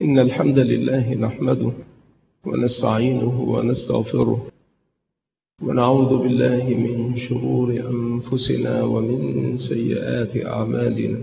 إن الحمد لله نحمده ونستعينه ونستغفره ونعوذ بالله من شرور أنفسنا ومن سيئات أعمالنا.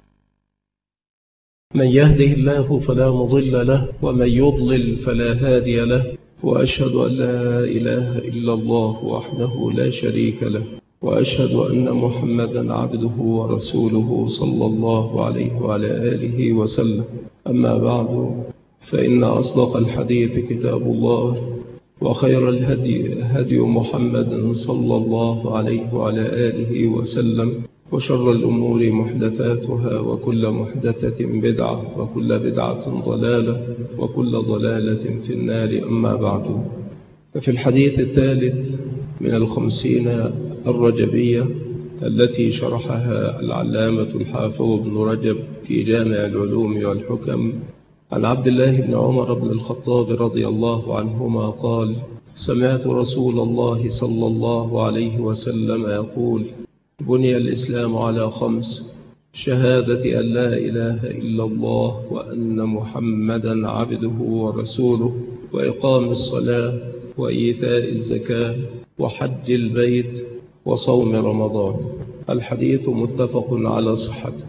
من يهده الله فلا مضل له ومن يضلل فلا هادي له، وأشهد أن لا إله إلا الله وحده لا شريك له، وأشهد أن محمدا عبده ورسوله صلى الله عليه وعلى آله وسلم. أما بعد، فإن أصدق الحديث كتاب الله، وخير الهدي هدي محمد صلى الله عليه وعلى آله وسلم، وشر الأمور محدثاتها، وكل محدثة بدعة، وكل بدعة ضلالة، وكل ضلالة في النار. أما بعد، ففي الحديث الثالث من 50 الرجبية التي شرحها العلامة الحافظ ابن رجب في جامع العلوم والحكم عن عبد الله بن عمر بن الخطاب رضي الله عنهما قال: سمعت رسول الله صلى الله عليه وسلم يقول: بني الإسلام على 5: شهادة أن لا إله إلا الله وأن محمدا عبده ورسوله، وإقام الصلاة، وإيتاء الزكاة، وحج البيت، وصوم رمضان. الحديث متفق على صحته.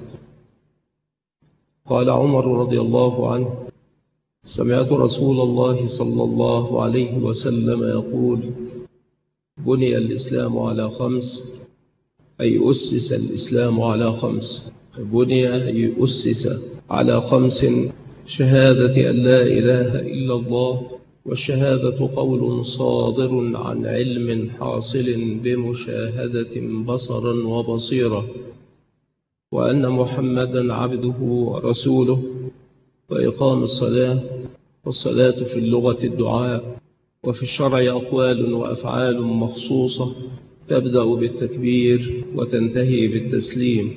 قال عمر رضي الله عنه: سمعت رسول الله صلى الله عليه وسلم يقول: بني الإسلام على 5، أي أسس الإسلام على 5. بني أي أسس على 5: شهادة أن لا إله إلا الله، والشهادة قول صادر عن علم حاصل بمشاهدة بصرا وبصيرة، وأن محمدا عبده ورسوله، وإقام الصلاة، والصلاة في اللغة الدعاء، وفي الشرع أقوال وأفعال مخصوصة تبدأ بالتكبير وتنتهي بالتسليم،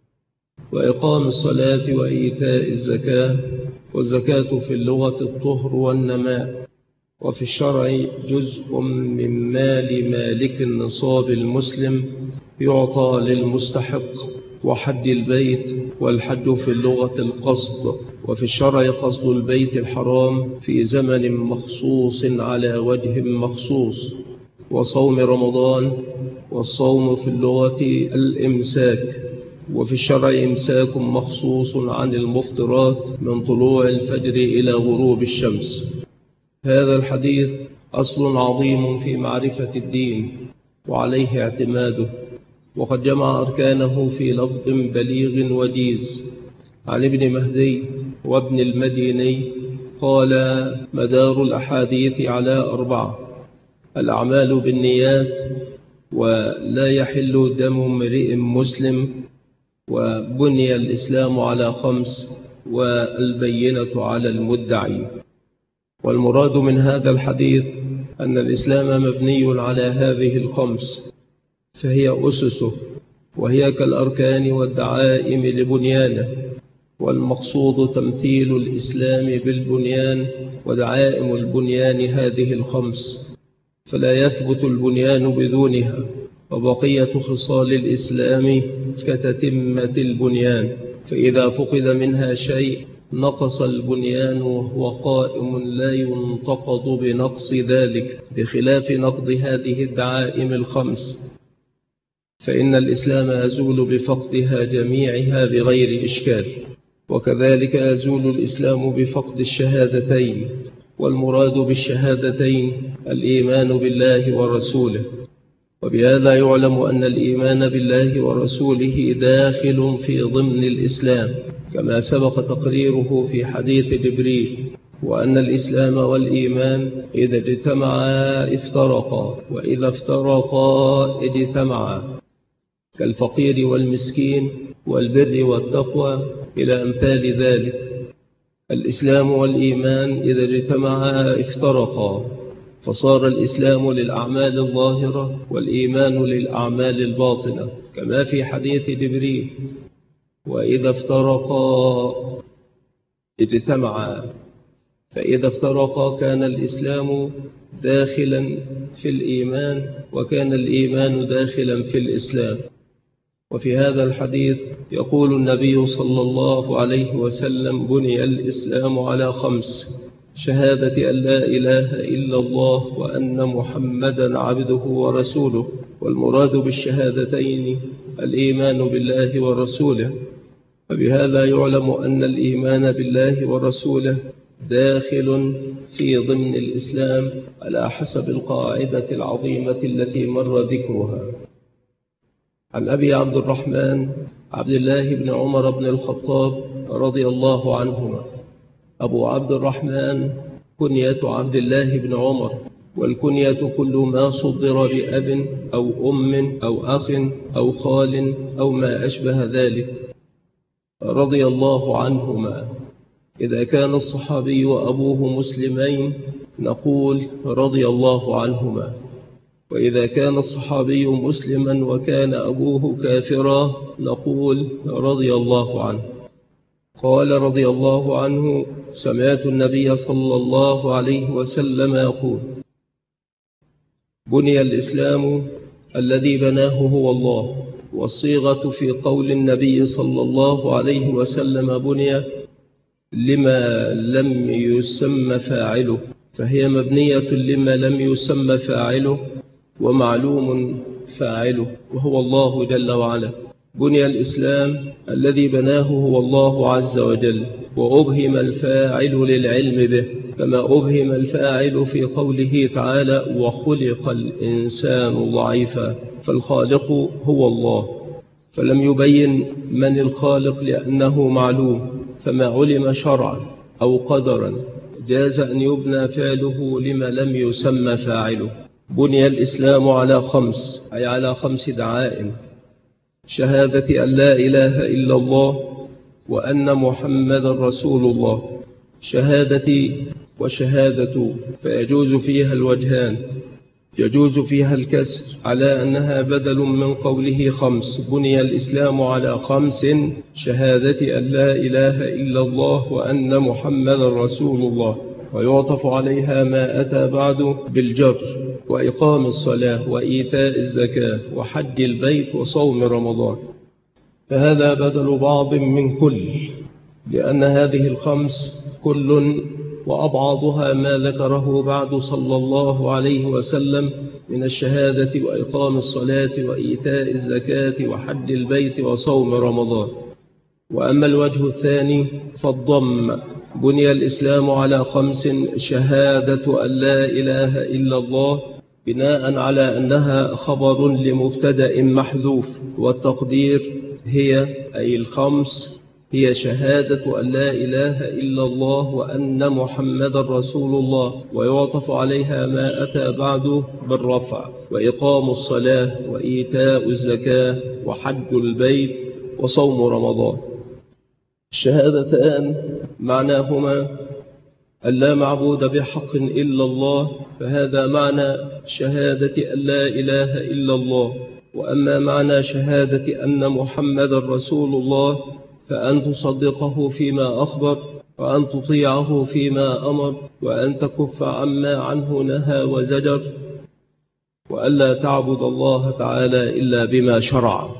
وإقام الصلاة وإيتاء الزكاة، والزكاة في اللغة الطهر والنماء، وفي الشرع جزء من مال مالك النصاب المسلم يعطى للمستحق، وحج البيت، والحج في اللغة القصد، وفي الشرع قصد البيت الحرام في زمن مخصوص على وجه مخصوص، وصوم رمضان، والصوم في اللغة الإمساك، وفي الشرع إمساك مخصوص عن المفطرات من طلوع الفجر إلى غروب الشمس. هذا الحديث أصل عظيم في معرفة الدين وعليه اعتماده، وقد جمع أركانه في لفظ بليغ وجيز عن ابن مهدي وابن المديني قال: مدار الأحاديث على 4: الأعمال بالنيات، ولا يحل دم امرئ مسلم، وبني الإسلام على 5، والبينة على المدعي. والمراد من هذا الحديث أن الإسلام مبني على هذه 5، فهي أسسه، وهي كالأركان والدعائم لبنيانه، والمقصود تمثيل الإسلام بالبنيان ودعائم البنيان هذه 5، فلا يثبت البنيان بدونها، وبقية خصال الإسلام كتتمة البنيان، فإذا فقد منها شيء نقص البنيان، وهو قائم لا ينتقض بنقص ذلك، بخلاف نقض هذه الدعائم 5، فإن الإسلام يزول بفقدها جميعها بغير إشكال، وكذلك يزول الإسلام بفقد الشهادتين. والمراد بالشهادتين الإيمان بالله ورسوله، وبهذا يعلم أن الإيمان بالله ورسوله داخل في ضمن الإسلام، كما سبق تقريره في حديث جبريل: وأن الإسلام والإيمان إذا اجتمعا افترقا، وإذا افترقا اجتمعا، كالفقير والمسكين والبر والتقوى إلى أمثال ذلك. الإسلام والإيمان إذا اجتمعا افترقا، فصار الإسلام للأعمال الظاهرة والإيمان للأعمال الباطنة، كما في حديث جبريل: وإذا افترقا اجتمعا. فإذا افترقا كان الإسلام داخلا في الإيمان، وكان الإيمان داخلا في الإسلام. وفي هذا الحديث يقول النبي صلى الله عليه وسلم: بني الإسلام على 5: شهادة أن لا إله إلا الله وأن محمدا عبده ورسوله. والمراد بالشهادتين الإيمان بالله ورسوله. فبهذا يعلم أن الإيمان بالله ورسوله داخل في ضمن الإسلام على حسب القاعدة العظيمة التي مر ذكرها. عن أبي عبد الرحمن عبد الله بن عمر بن الخطاب رضي الله عنهما. أبو عبد الرحمن كنية عبد الله بن عمر، والكنية كل ما صدر بأب أو أم أو أخ أو خال أو ما أشبه ذلك، رضي الله عنهما. إذا كان الصحابي وأبوه مسلمين نقول رضي الله عنهما، وإذا كان الصحابي مسلما وكان أبوه كافرا نقول رضي الله عنه. قال رضي الله عنه: سمعت النبي صلى الله عليه وسلم يقول: بني الإسلام الذي بناه هو الله. والصيغة في قول النبي صلى الله عليه وسلم بني لما لم يسمى فاعله، فهي مبنية لما لم يسمى فاعله ومعلوم فاعله وهو الله جل وعلا. بني الإسلام الذي بناه هو الله عز وجل، وأبهم الفاعل للعلم به، كما أبهم الفاعل في قوله تعالى: وخلق الإنسان ضعيفا. فالخالق هو الله، فلم يبين من الخالق لأنه معلوم، فما علم شرعا أو قدرا جاز أن يبنى فعله لما لم يسمى فاعله. بني الإسلام على 5، أي على 5 دعائم: شهادة أن لا إله إلا الله وأن محمد رسول الله. شهادتي وشهادة فيجوز فيها الوجهان، يجوز فيها الكسر على أنها بدل من قوله 5. بني الإسلام على 5: شهادة أن لا إله إلا الله وأن محمد رسول الله. ويعطف عليها ما أتى بعد بالجر: وإقام الصلاة وإيتاء الزكاة وحج البيت وصوم رمضان. فهذا بدل بعض من كل، لأن هذه ال5 كل وأبعضها ما ذكره بعد صلى الله عليه وسلم من الشهادة وإقام الصلاة وإيتاء الزكاة وحج البيت وصوم رمضان. وأما الوجه الثاني فالضم: بني الإسلام على 5: شهادة أن لا إله إلا الله، بناء على أنها خبر لمبتدأ محذوف، والتقدير هي أي ال5 هي شهادة أن لا إله إلا الله وأن محمد رسول الله، ويعطف عليها ما أتى بعده بالرفع: وإقام الصلاة وإيتاء الزكاة وحج البيت وصوم رمضان. الشهادتان معناهما أن لا معبود بحق إلا الله، فهذا معنى شهادة أن لا إله إلا الله. وأما معنى شهادة أن محمد رسول الله فأن تصدقه فيما أخبر، وأن تطيعه فيما أمر، وأن تكف عما عنه نهى وزجر، وألا تعبد الله تعالى إلا بما شرع.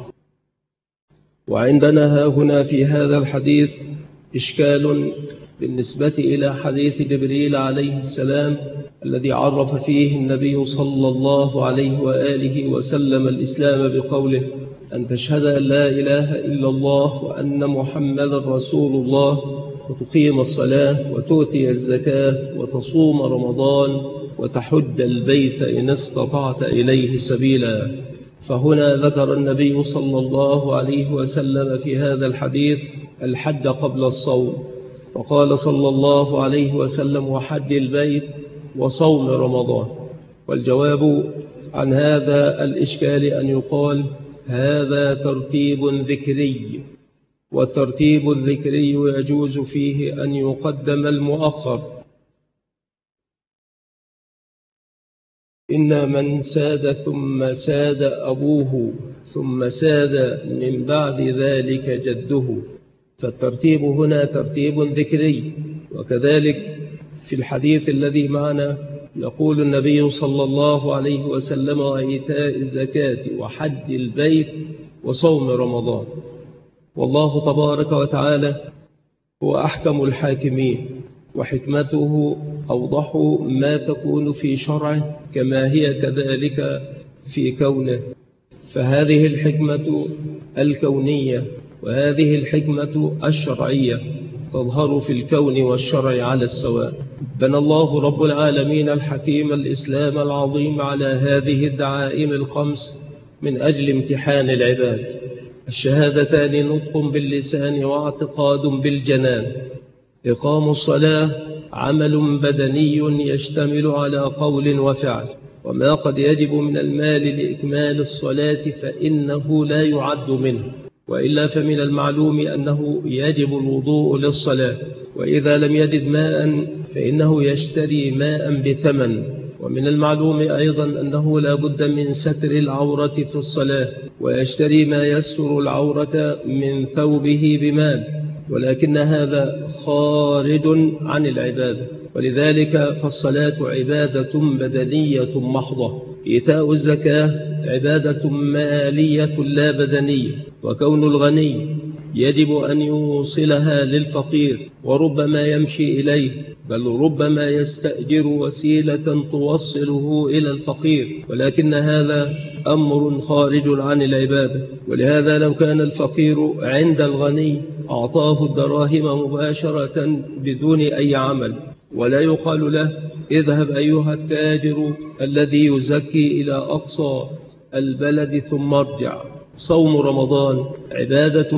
وعندنا هنا في هذا الحديث إشكال بالنسبة إلى حديث جبريل عليه السلام الذي عرف فيه النبي صلى الله عليه وآله وسلم الإسلام بقوله: أن تشهد أن لا إله إلا الله وأن محمد رسول الله، وتقيم الصلاة وتؤتي الزكاة وتصوم رمضان وتحج البيت إن استطعت إليه سبيلا. فهنا ذكر النبي صلى الله عليه وسلم في هذا الحديث الحج قبل الصوم، وقال صلى الله عليه وسلم: وحج البيت وصوم رمضان. والجواب عن هذا الإشكال أن يقال: هذا ترتيب ذكري، والترتيب الذكري يجوز فيه أن يقدم المؤخر. إن من ساد ثم ساد أبوه ثم ساد من بعد ذلك جده، فالترتيب هنا ترتيب ذكري. وكذلك في الحديث الذي معنا يقول النبي صلى الله عليه وسلم: وإيتاء الزكاة وحج البيت وصوم رمضان. والله تبارك وتعالى هو أحكم الحاكمين، وحكمته أوضح ما تكون في شرعه كما هي كذلك في كونه. فهذه الحكمة الكونية وهذه الحكمة الشرعية تظهر في الكون والشرع على السواء. بنى الله رب العالمين الحكيم الإسلام العظيم على هذه الدعائم الخمس من أجل امتحان العباد. الشهادتان نطق باللسان واعتقاد بالجنان. إقام الصلاة عمل بدني يشتمل على قول وفعل، وما قد يجب من المال لإكمال الصلاة فإنه لا يعد منه، وإلا فمن المعلوم أنه يجب الوضوء للصلاة، وإذا لم يجد ماء فإنه يشتري ماء بثمن. ومن المعلوم أيضا أنه لا بد من ستر العورة في الصلاة، ويشتري ما يستر العورة من ثوبه بمال، ولكن هذا خارج عن العبادة. ولذلك فالصلاة عبادة بدنية محضة. إيتاء الزكاة عبادة مالية لا بدنية. وكون الغني يجب أن يوصلها للفقير، وربما يمشي إليه، بل ربما يستأجر وسيلة توصله إلى الفقير، ولكن هذا أمر خارج عن العبادة. ولهذا لو كان الفقير عند الغني أعطاه الدراهم مباشرة بدون أي عمل، ولا يقال له اذهب أيها التاجر الذي يزكي إلى أقصى البلد ثم ارجع. صوم رمضان عبادة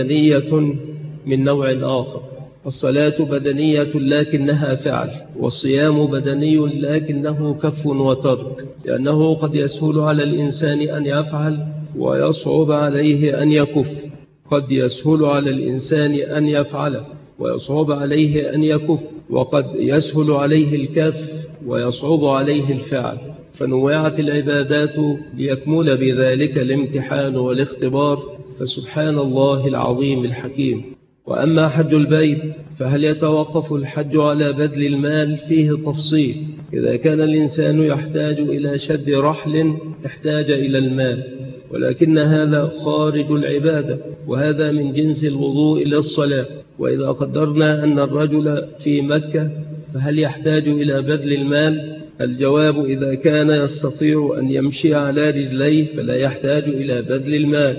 بدنية من نوع آخر. الصلاة بدنية لكنها فعل، والصيام بدني لكنه كف وترك، لأنه قد يسهل على الإنسان أن يفعل ويصعب عليه أن يكف. قد يسهل على الإنسان أن يفعل ويصعب عليه أن يكف، وقد يسهل عليه الكف ويصعب عليه الفعل. فنوعت العبادات ليكمل بذلك الامتحان والاختبار، فسبحان الله العظيم الحكيم. وأما حج البيت فهل يتوقف الحج على بذل المال؟ فيه تفصيل. إذا كان الإنسان يحتاج إلى شد رحل احتاج إلى المال، ولكن هذا خارج العبادة، وهذا من جنس الوضوء للصلاة. وإذا قدرنا أن الرجل في مكة فهل يحتاج إلى بذل المال؟ الجواب إذا كان يستطيع أن يمشي على رجليه فلا يحتاج إلى بذل المال.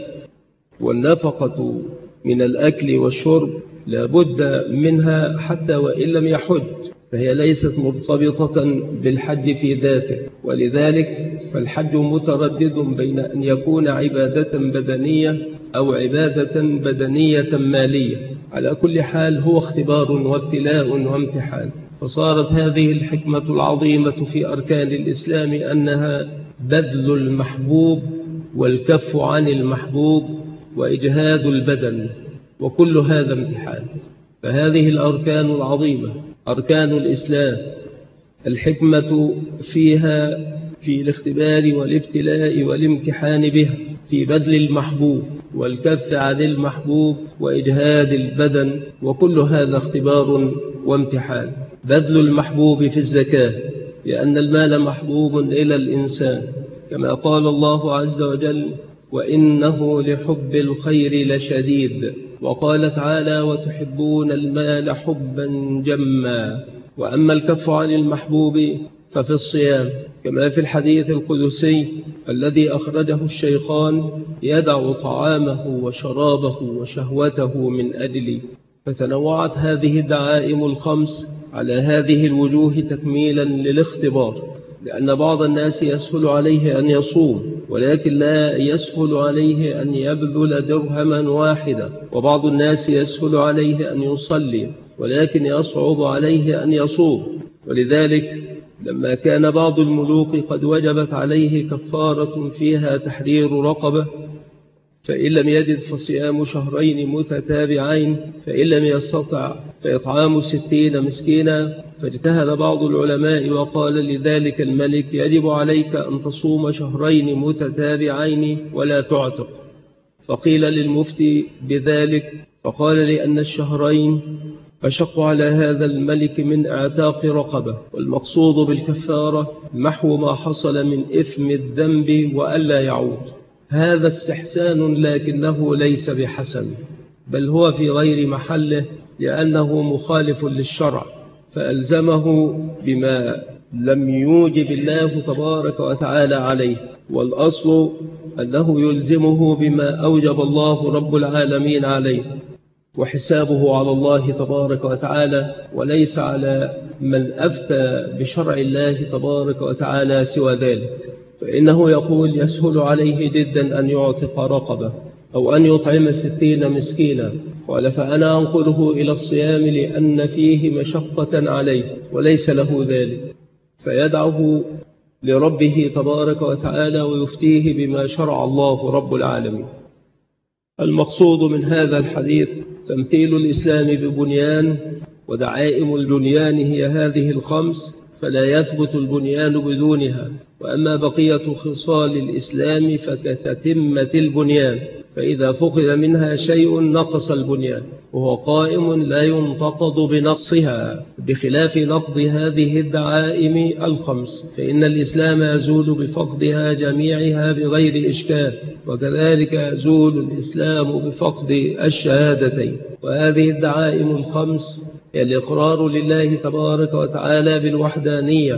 والنفقة من الأكل والشرب لا بد منها حتى وإن لم يحج، فهي ليست مرتبطة بالحج في ذاته. ولذلك فالحج متردد بين أن يكون عبادة بدنية أو عبادة بدنية مالية. على كل حال هو اختبار وابتلاء وامتحان. فصارت هذه الحكمة العظيمة في أركان الإسلام أنها بذل المحبوب والكف عن المحبوب وإجهاد البدن، وكل هذا امتحان. فهذه الأركان العظيمة أركان الإسلام الحكمة فيها في الاختبار والابتلاء والامتحان بها، في بذل المحبوب والكف عن المحبوب وإجهاد البدن، وكل هذا اختبار وامتحان. بذل المحبوب في الزكاة، لأن المال محبوب إلى الإنسان، كما قال الله عز وجل وإنه لحب الخير لشديد. وقال تعالى وتحبون المال حبا جما. وأما الكف عن المحبوب ففي الصيام، كما في الحديث القدسي الذي أخرجه الشيخان يدع طعامه وشرابه وشهوته من أجلي. فتنوعت هذه الدعائم الخمس على هذه الوجوه تكميلا للاختبار، لأن بعض الناس يسهل عليه أن يصوم ولكن لا يسهل عليه أن يبذل درهما واحدا، وبعض الناس يسهل عليه أن يصلي ولكن يصعب عليه أن يصوم. ولذلك لما كان بعض الملوك قد وجبت عليه كفارة فيها تحرير رقبة، فإن لم يجد فصيام شهرين متتابعين، فإن لم يستطع فإطعام 60 مسكينا. فاجتهد بعض العلماء وقال لذلك الملك يجب عليك أن تصوم شهرين متتابعين ولا تعتق. فقيل للمفتي بذلك فقال لأن الشهرين أشق على هذا الملك من اعتاق رقبة، والمقصود بالكفارة محو ما حصل من إثم الذنب وألا يعود. هذا استحسان لكنه ليس بحسن، بل هو في غير محله، لأنه مخالف للشرع، فألزمه بما لم يوجب الله تبارك وتعالى عليه. والأصل أنه يلزمه بما أوجب الله رب العالمين عليه، وحسابه على الله تبارك وتعالى، وليس على من أفتى بشرع الله تبارك وتعالى سوى ذلك. فإنه يقول: يسهل عليه جدا أن يعتق رقبة أو أن يطعم 60 مسكينا، قال: فأنا أنقله إلى الصيام لأن فيه مشقة عليه وليس له ذلك، فيدعه لربه تبارك وتعالى ويفتيه بما شرع الله رب العالمين. المقصود من هذا الحديث تمثيل الإسلام ببنيان، ودعائم البنيان هي هذه الخمس، فلا يثبت البنيان بدونها. وأما بقية خصال الإسلام فكتتمة البنيان، فإذا فقد منها شيء نقص البنيان، وهو قائم لا ينتقض بنقصها، بخلاف نقض هذه الدعائم الخمس، فإن الإسلام يزول بفقدها جميعها بغير إشكال، وكذلك يزول الإسلام بفقد الشهادتين. وهذه الدعائم الخمس هي الإقرار لله تبارك وتعالى بالوحدانية،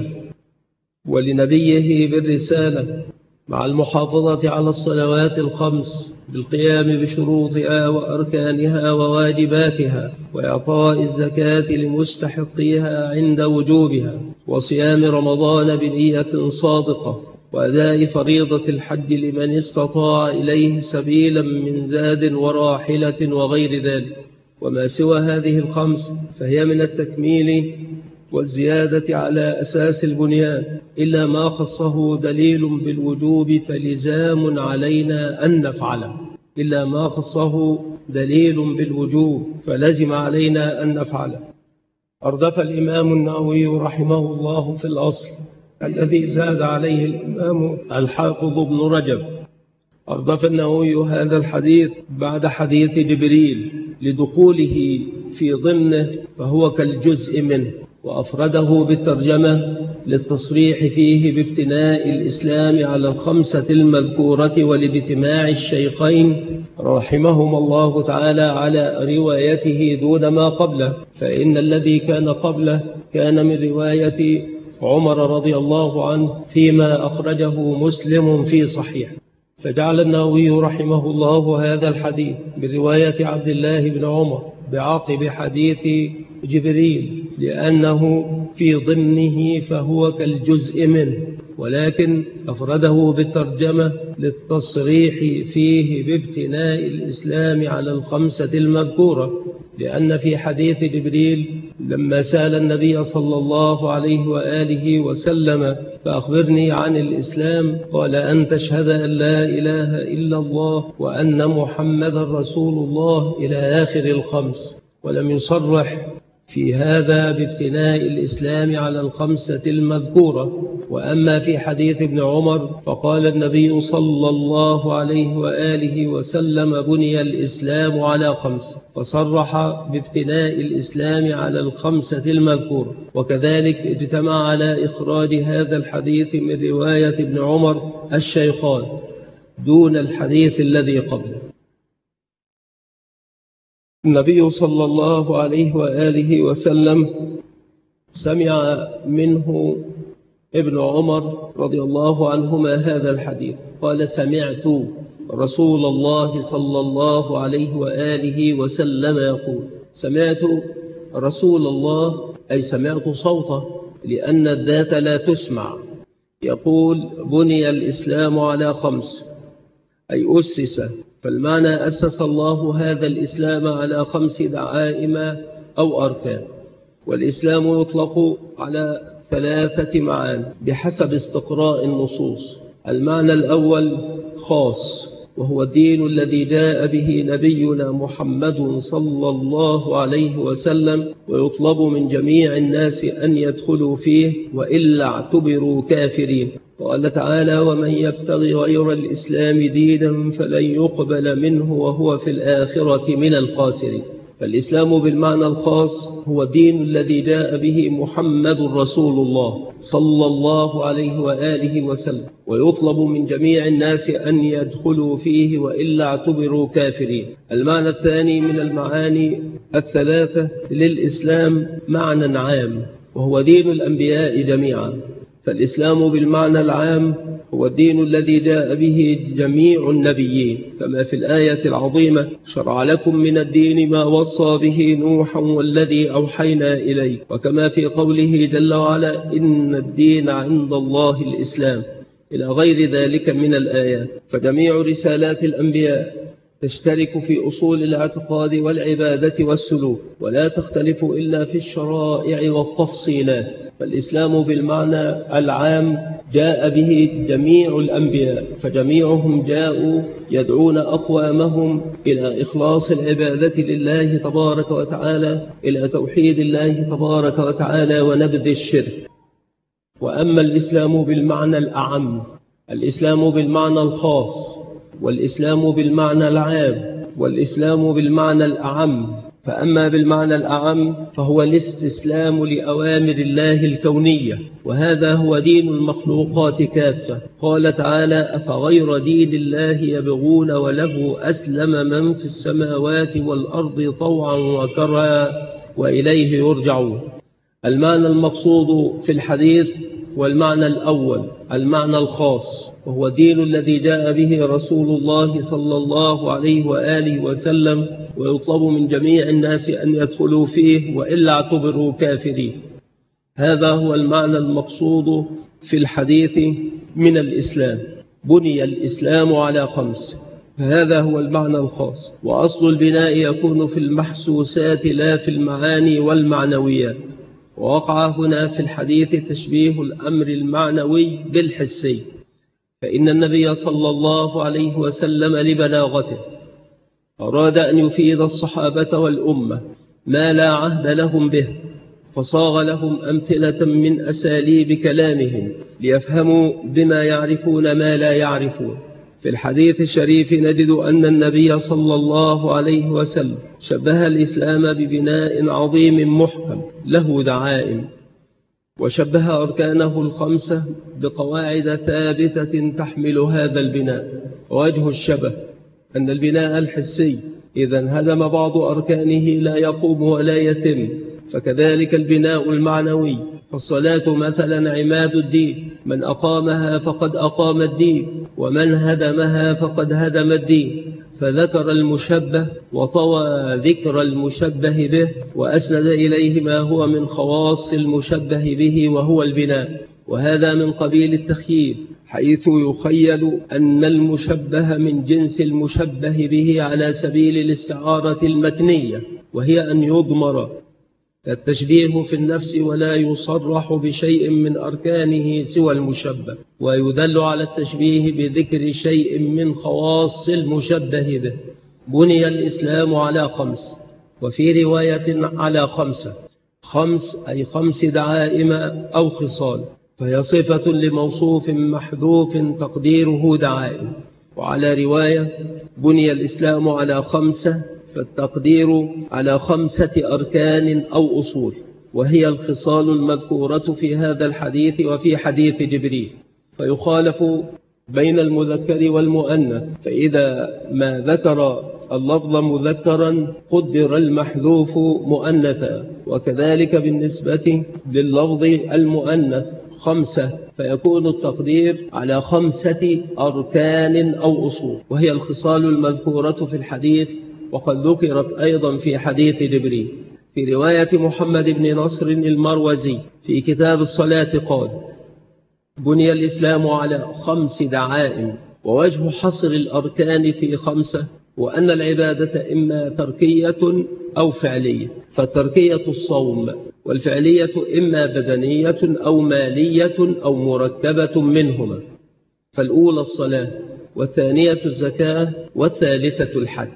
ولنبيه بالرسالة، مع المحافظة على الصلوات الخمس بالقيام بشروطها وأركانها وواجباتها، وإعطاء الزكاة لمستحقيها عند وجوبها، وصيام رمضان بنية صادقة، وأداء فريضة الحج لمن استطاع إليه سبيلا من زاد وراحلة وغير ذلك. وما سوى هذه الخمس فهي من التكميل والزيادة على أساس البنيان، إلا ما خصه دليل بالوجوب فلزام علينا أن نفعله، إلا ما خصه دليل بالوجوب فلزم علينا أن نفعله. أردف الإمام النووي رحمه الله في الأصل الذي زاد عليه الإمام الحافظ ابن رجب. أردف النووي هذا الحديث بعد حديث جبريل لدخوله في ضمنه، فهو كالجزء منه، وأفرده بالترجمة للتصريح فيه بابتناء الإسلام على الخمسة المذكورة، ولاجتماع الشيخين رحمهما الله تعالى على روايته دون ما قبله، فإن الذي كان قبله كان من رواية عمر رضي الله عنه فيما أخرجه مسلم في صحيح. فجعل النووي رحمه الله هذا الحديث برواية عبد الله بن عمر بعقب حديث جبريل، لأنه في ضمنه فهو كالجزء منه، ولكن أفرده بالترجمة للتصريح فيه بابتناء الإسلام على الخمسة المذكورة، لأن في حديث جبريل لما سأل النبي صلى الله عليه وآله وسلم: فأخبرني عن الإسلام، قال: أن تشهد أن لا إله إلا الله وأن محمد رسول الله إلى آخر الخمس، ولم يصرح في هذا بابتناء الإسلام على الخمسة المذكورة. وأما في حديث ابن عمر فقال النبي صلى الله عليه وآله وسلم: بني الإسلام على خمس، فصرح بابتناء الإسلام على الخمسة المذكورة. وكذلك اجتمع على إخراج هذا الحديث من رواية ابن عمر الشيخان دون الحديث الذي قبله. النبي صلى الله عليه وآله وسلم سمع منه ابن عمر رضي الله عنهما هذا الحديث، قال: سمعت رسول الله صلى الله عليه وآله وسلم يقول. سمعت رسول الله أي سمعت صوته، لأن الذات لا تسمع. يقول: بني الإسلام على خمس، أي أسس، فالمعنى أسس الله هذا الإسلام على 5 دعائم أو أركان. والإسلام يطلق على 3 معاني بحسب استقراء النصوص. المعنى الأول خاص، وهو الدين الذي جاء به نبينا محمد صلى الله عليه وسلم، ويطلب من جميع الناس أن يدخلوا فيه وإلا اعتبروا كافرين. قال تعالى: ومن يبتغي غير الإسلام دينا فلن يقبل منه وهو في الآخرة من الخاسرين. فالإسلام بالمعنى الخاص هو الدين الذي جاء به محمد رسول الله صلى الله عليه وآله وسلم، ويطلب من جميع الناس أن يدخلوا فيه وإلا اعتبروا كافرين. المعنى الثاني من المعاني الثلاثة للإسلام معنى عام، وهو دين الأنبياء جميعا. فالإسلام بالمعنى العام هو الدين الذي جاء به جميع النبيين، كما في الآية العظيمة: شرع لكم من الدين ما وصى به نوحا والذي أوحينا إليه، وكما في قوله جل وعلا: إن الدين عند الله الإسلام، إلى غير ذلك من الآيات. فجميع رسالات الأنبياء تشترك في أصول الاعتقاد والعبادة والسلوك، ولا تختلف إلا في الشرائع والتفصيلات. فالإسلام بالمعنى العام جاء به جميع الأنبياء، فجميعهم جاءوا يدعون أقوامهم إلى إخلاص العبادة لله تبارك وتعالى، إلى توحيد الله تبارك وتعالى ونبذ الشرك. وأما الإسلام بالمعنى الأعم، الإسلام بالمعنى الخاص، والإسلام بالمعنى العام، والإسلام بالمعنى الأعم. فأما بالمعنى الأعم فهو الاستسلام لأوامر الله الكونية، وهذا هو دين المخلوقات كافة. قال تعالى: أفغير دين الله يبغون وله أسلم من في السماوات والأرض طوعا وكرها وإليه يرجعون. المعنى المقصود في الحديث والمعنى الأول المعنى الخاص، وهو الدين الذي جاء به رسول الله صلى الله عليه وآله وسلم، ويطلب من جميع الناس أن يدخلوا فيه وإلا اعتبروا كافرين. هذا هو المعنى المقصود في الحديث من الإسلام. بني الإسلام على 5، فهذا هو المعنى الخاص. وأصل البناء يكون في المحسوسات لا في المعاني والمعنويات. ووقع هنا في الحديث تشبيه الأمر المعنوي بالحسي، فإن النبي صلى الله عليه وسلم لبلاغته أراد أن يفيد الصحابة والأمة ما لا عهد لهم به، فصاغ لهم أمثلة من أساليب كلامهم ليفهموا بما يعرفون ما لا يعرفون. في الحديث الشريف نجد أن النبي صلى الله عليه وسلم شبه الإسلام ببناء عظيم محكم له دعائم، وشبه أركانه 5 بقواعد ثابتة تحمل هذا البناء. ووجه الشبه أن البناء الحسي إذا انهدم بعض أركانه لا يقوم ولا يتم، فكذلك البناء المعنوي. فالصلاة مثلا عماد الدين، من أقامها فقد أقام الدين، ومن هدمها فقد هدم الدين. فذكر المشبه وطوى ذكر المشبه به، وأسند إليه ما هو من خواص المشبه به وهو البناء. وهذا من قبيل التخييل، حيث يخيل أن المشبه من جنس المشبه به على سبيل الاستعارة المتنية، وهي أن يضمر التشبيه في النفس ولا يصرح بشيء من أركانه سوى المشبه، ويدل على التشبيه بذكر شيء من خواص المشبه به. بني الإسلام على 5، وفي رواية على 5 أي 5 دعائم أو خصال، فهي صفة لموصوف محذوف تقديره دعائم. وعلى رواية بني الإسلام على 5، فالتقدير على 5 أركان أو أصول، وهي الخصال المذكورة في هذا الحديث وفي حديث جبريل. فيخالف بين المذكر والمؤنث، فإذا ما ذكر اللفظ مذكرا قدر المحذوف مؤنثا، وكذلك بالنسبة لللفظ المؤنث 5، فيكون التقدير على 5 أركان أو أصول، وهي الخصال المذكورة في الحديث، وقد ذكرت أيضا في حديث جبريل. في رواية محمد بن نصر المروزي في كتاب الصلاة قال: بني الإسلام على 5 دعائم. ووجه حصر الأركان في 5 وأن العبادة إما تركية أو فعلية، فالتركية الصوم، والفعلية إما بدنية أو مالية أو مركبة منهما، فالأولى الصلاة، والثانية الزكاة، والثالثة الحج.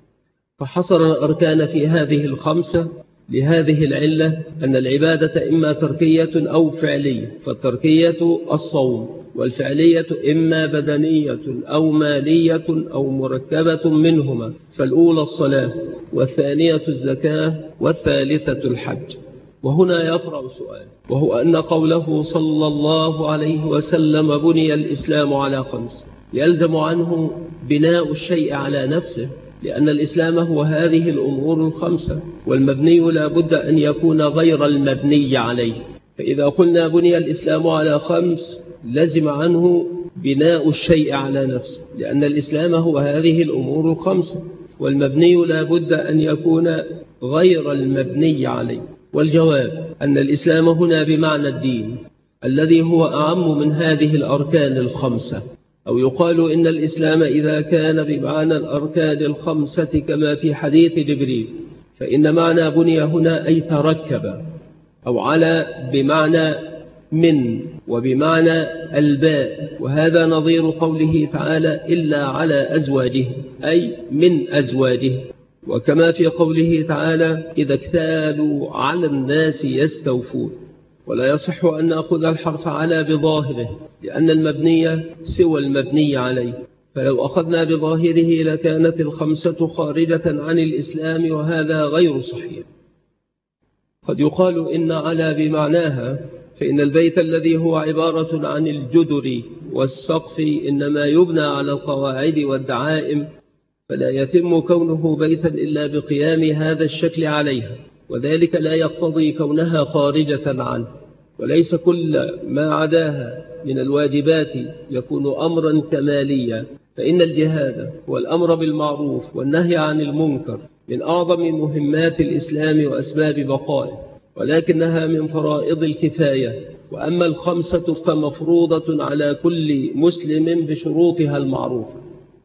فحصر الأركان في هذه 5 لهذه العلة، أن العبادة إما تركية أو فعلية، فالتركية الصوم، والفعلية إما بدنية أو مالية أو مركبة منهما، فالأولى الصلاة، والثانية الزكاة، والثالثة الحج. وهنا يطرأ سؤال، وهو أن قوله صلى الله عليه وسلم بني الإسلام على 5 يلزم عنه بناء الشيء على نفسه، لأن الإسلام هو هذه الأمور 5، والمبني لا بد أن يكون غير المبني عليه. فإذا قلنا بني الإسلام على 5 لزم عنه بناء الشيء على نفسه، لأن الإسلام هو هذه الأمور 5، والمبني لا بد أن يكون غير المبني عليه. والجواب أن الإسلام هنا بمعنى الدين الذي هو أعم من هذه الأركان 5، أو يقال إن الإسلام إذا كان بمعنى الأركان 5 كما في حديث جبريل، فإن معنى بني هنا أي تركب، أو على بمعنى من، وبمعنى الباء، وهذا نظير قوله تعالى إلا على أزواجه، أي من أزواجه. وكما في قوله تعالى إذا اكتالوا على الناس يستوفون. ولا يصح أن نأخذ الحرف على بظاهره، لأن المبني سوى المبني عليه، فلو أخذنا بظاهره لكانت 5 خارجة عن الإسلام، وهذا غير صحيح. قد يقال إن على بمعناها، فإن البيت الذي هو عبارة عن الجدر والسقف إنما يبنى على القواعد والدعائم، فلا يتم كونه بيتا إلا بقيام هذا الشكل عليها، وذلك لا يقتضي كونها خارجة عنه. وليس كل ما عداها من الواجبات يكون أمرا كماليا، فإن الجهاد والأمر بالمعروف والنهي عن المنكر من أعظم مهمات الإسلام وأسباب بقائه، ولكنها من فرائض الكفاية. وأما 5 فمفروضة على كل مسلم بشروطها المعروفة.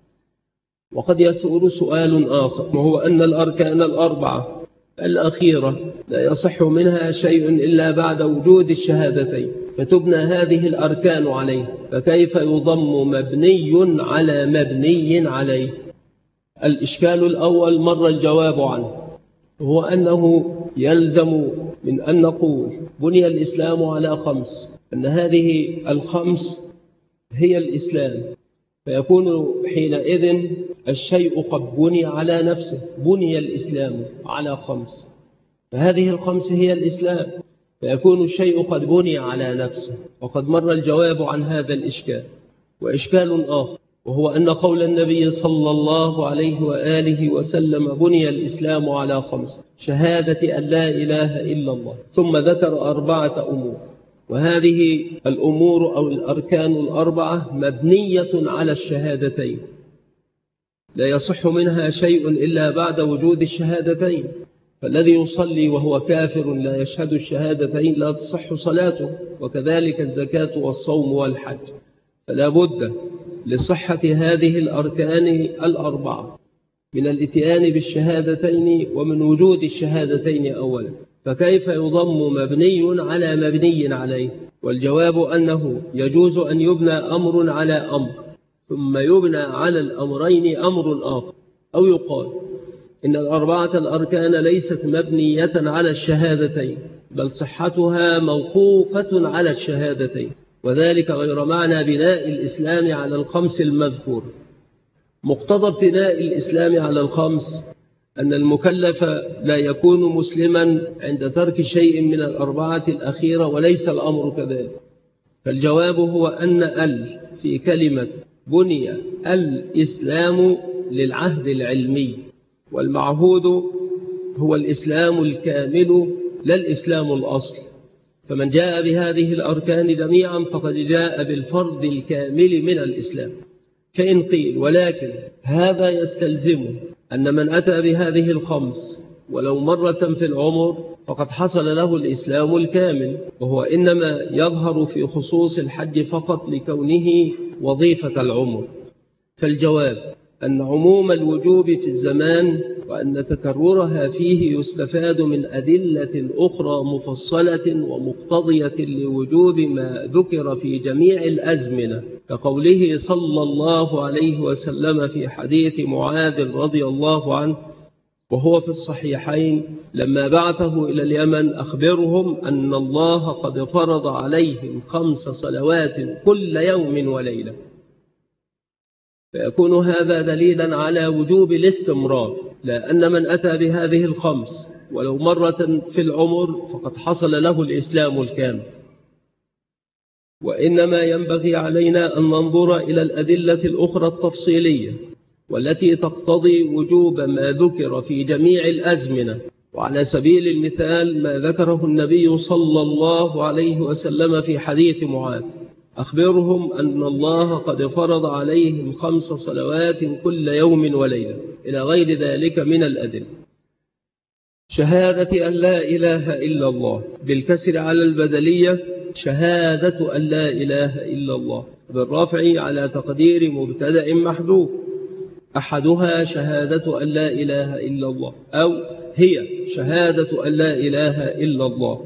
وقد يثور سؤال آخر، وهو أن الأركان 4 الأخيرة لا يصح منها شيء إلا بعد وجود الشهادتين، فتبنى هذه الأركان عليه، فكيف يضم مبني على مبني عليه؟ الإشكال الأول مر الجواب عنه، هو أنه يلزم من أن نقول بني الإسلام على 5، أن هذه 5 هي الإسلام، فيكون حينئذ الشيء قد بني على نفسه، بني الإسلام على 5، فهذه 5 هي الإسلام، فيكون الشيء قد بني على نفسه. وقد مر الجواب عن هذا الإشكال. وإشكال آخر، وهو أن قول النبي صلى الله عليه وآله وسلم بني الإسلام على 5 شهادة أن لا إله إلا الله، ثم ذكر 4 أمور، وهذه الأمور أو الأركان 4 مبنية على الشهادتين، لا يصح منها شيء إلا بعد وجود الشهادتين. فالذي يصلي وهو كافر لا يشهد الشهادتين لا تصح صلاته، وكذلك الزكاة والصوم والحج. فلا بد لصحة هذه الأركان 4 من الاتيان بالشهادتين ومن وجود الشهادتين أولا، فكيف يضم مبني على مبني عليه؟ والجواب أنه يجوز أن يبنى أمر على أمر، ثم يبنى على الأمرين أمر آخر. أو يقال إن 4 الأركان ليست مبنية على الشهادتين، بل صحتها موقوفة على الشهادتين، وذلك غير معنى بناء الإسلام على 5 المذكور. مقتضى ابتداء الإسلام على 5 أن المكلف لا يكون مسلما عند ترك شيء من 4 الأخيرة، وليس الأمر كذلك. فالجواب هو أن في كلمة بني الإسلام للعهد العلمي، والمعهود هو الإسلام الكامل لا الإسلام الأصل. فمن جاء بهذه الأركان جميعا فقد جاء بالفرض الكامل من الإسلام. فإن قيل ولكن هذا يستلزم أن من أتى بهذه 5 ولو مرة في العمر فقد حصل له الإسلام الكامل، وهو إنما يظهر في خصوص الحج فقط لكونه وظيفة العمر. فالجواب أن عموم الوجوب في الزمان وأن تكررها فيه يستفاد من أدلة أخرى مفصلة ومقتضية لوجوب ما ذكر في جميع الأزمنة، كقوله صلى الله عليه وسلم في حديث معاذ رضي الله عنه وهو في الصحيحين لما بعثه إلى اليمن أخبرهم أن الله قد فرض عليهم 5 صلوات كل يوم وليلة، فيكون هذا دليلا على وجوب الاستمرار، لا أن من أتى بهذه ال5 ولو مرة في العمر فقد حصل له الإسلام الكامل. وإنما ينبغي علينا أن ننظر إلى الأدلة الأخرى التفصيلية والتي تقتضي وجوب ما ذكر في جميع الأزمنة. وعلى سبيل المثال ما ذكره النبي صلى الله عليه وسلم في حديث معاذ: أخبرهم أن الله قد فرض عليهم 5 صلوات كل يوم وليلة، إلى غير ذلك من الأدلة. شهادة أن لا إله إلا الله بالكسر على البدلية شهادة أن لا إله إلا الله، بالرفع على تقدير مبتدأ محذوف، أحدها شهادة أن لا إله إلا الله، أو هي شهادة أن لا إله إلا الله،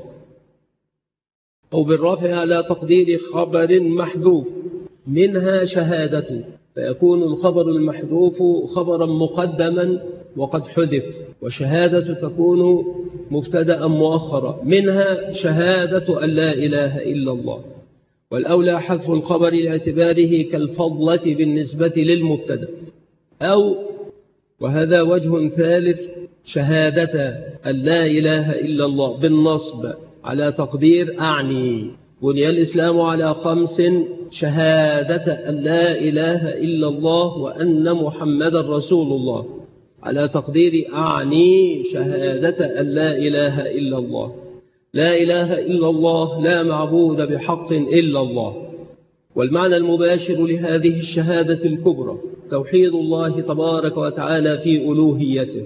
أو بالرفع على تقدير خبر محذوف منها شهادة، فيكون الخبر المحذوف خبرا مقدما وقد حذف، وشهادة تكون مبتدأ مؤخرا، منها شهادة أن لا إله إلا الله. والأولى حذف الخبر لاعتباره كالفضلة بالنسبة للمبتدأ، أو وهذا وجه ثالث شهادة أن لا إله إلا الله بالنصب على تقدير أعني. بني الإسلام على 5: شهادة أن لا إله إلا الله وأن محمد رسول الله، على تقدير أعني شهادة أن لا إله إلا الله. لا إله إلا الله، لا معبود بحق إلا الله. والمعنى المباشر لهذه الشهادة الكبرى توحيد الله تبارك وتعالى في ألوهيته،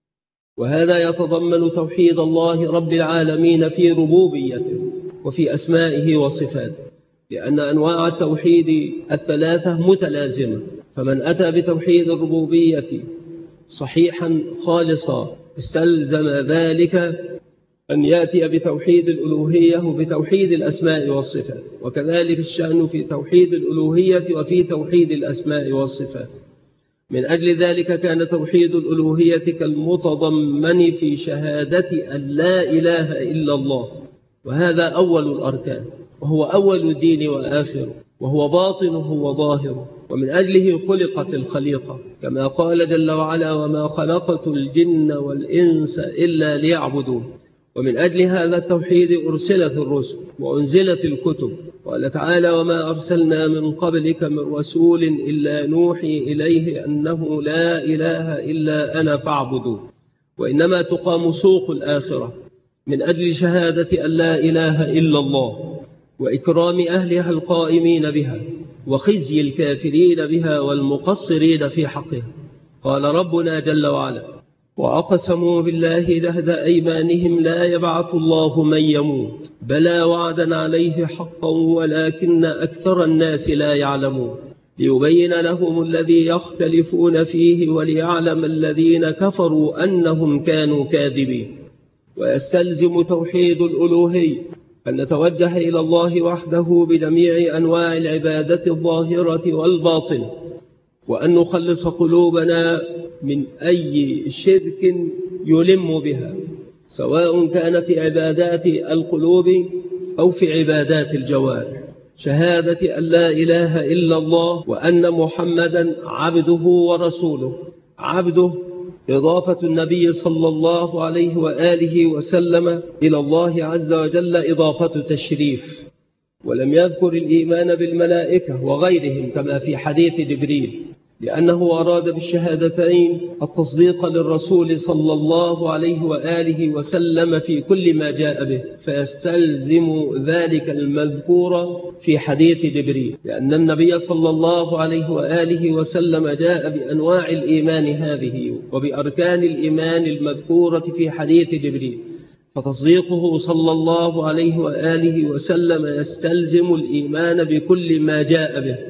وهذا يتضمن توحيد الله رب العالمين في ربوبيته وفي أسمائه وصفاته، لأن أنواع التوحيد الثلاثة متلازمة، فمن أتى بتوحيد الربوبية صحيحا خالصا استلزم ذلك أن يأتي بتوحيد الألوهية وبتوحيد الأسماء والصفات، وكذلك الشأن في توحيد الألوهية وفي توحيد الأسماء والصفات. من أجل ذلك كان توحيد الألوهية كالمتضمن في شهادة أن لا إله إلا الله، وهذا أول الأركان، وهو أول الدين وآخره، وهو باطنه وظاهره، ومن أجله خلقت الخليقة، كما قال جل وعلا: وما خلقت الجن والإنس إلا ليعبدون. ومن أجل هذا التوحيد أرسلت الرسل وأنزلت الكتب. قال تعالى: وما أرسلنا من قبلك من رسول إلا نوحي إليه أنه لا إله إلا أنا فاعبدون. وإنما تقام سوق الآخرة من أجل شهادة أن لا إله إلا الله، وإكرام أهلها القائمين بها، وخزي الكافرين بها والمقصرين في حقها. قال ربنا جل وعلا: وأقسموا بالله جهد أيمانهم لا يبعث الله من يموت بلى وعدا عليه حقا ولكن أكثر الناس لا يعلمون ليبين لهم الذي يختلفون فيه وليعلم الذين كفروا أنهم كانوا كاذبين. ويستلزم توحيد الألوهية أن نتوجه إلى الله وحده بجميع أنواع العبادة الظاهرة والباطنة، وأن نخلص قلوبنا من أي شرك يلم بها، سواء كان في عبادات القلوب أو في عبادات الجوارح. شهادة أن لا إله إلا الله وأن محمدا عبده ورسوله. عبده إضافة النبي صلى الله عليه وآله وسلم إلى الله عز وجل إضافة تشريف، ولم يذكر الإيمان بالملائكة وغيرهم كما في حديث جبريل، لأنه أراد بالشهادتين التصديق للرسول صلى الله عليه وآله وسلم في كل ما جاء به، فيستلزم ذلك المذكور في حديث جبريل، لأن النبي صلى الله عليه وآله وسلم جاء بأنواع الإيمان هذه وبأركان الإيمان المذكورة في حديث جبريل، فتصديقه صلى الله عليه وآله وسلم يستلزم الإيمان بكل ما جاء به.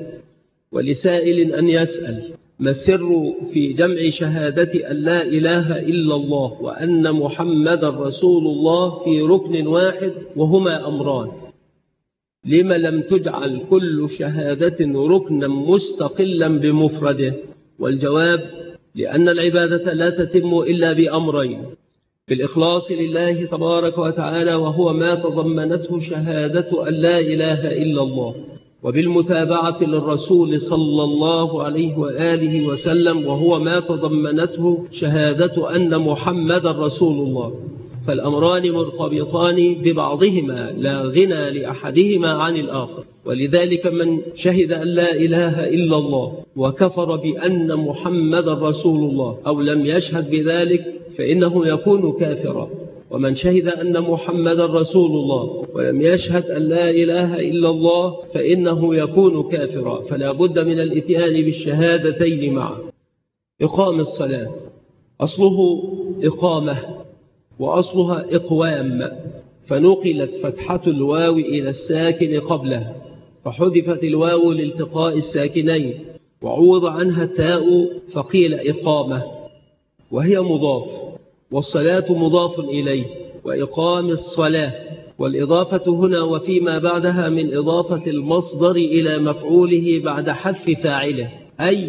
ولسائل أن يسأل: ما السر في جمع شهادة أن لا إله إلا الله وأن محمد رسول الله في ركن واحد وهما أمران؟ لما لم تجعل كل شهادة ركنا مستقلا بمفرده؟ والجواب: لأن العبادة لا تتم إلا بأمرين: بالإخلاص لله تبارك وتعالى وهو ما تضمنته شهادة أن لا إله إلا الله، وبالمتابعة للرسول صلى الله عليه وآله وسلم وهو ما تضمنته شهادة أن محمد رسول الله. فالأمران مرتبطان ببعضهما لا غنى لأحدهما عن الآخر. ولذلك من شهد أن لا إله إلا الله وكفر بأن محمد رسول الله أو لم يشهد بذلك فإنه يكون كافرا، ومن شهد أن محمد رسول الله ولم يشهد أن لا إله إلا الله فإنه يكون كافرا. فلا بد من الإتيان بالشهادتين معا. إقام الصلاة أصله إقامة وأصلها إقوام، فنقلت فتحة الواو إلى الساكن قبلها فحذفت الواو لالتقاء الساكنين وعوض عنها التاء فقيل إقامة، وهي مضاف، والصلاة مضاف إليه، وإقام الصلاة. والإضافة هنا وفيما بعدها من إضافة المصدر إلى مفعوله بعد حذف فاعله، أي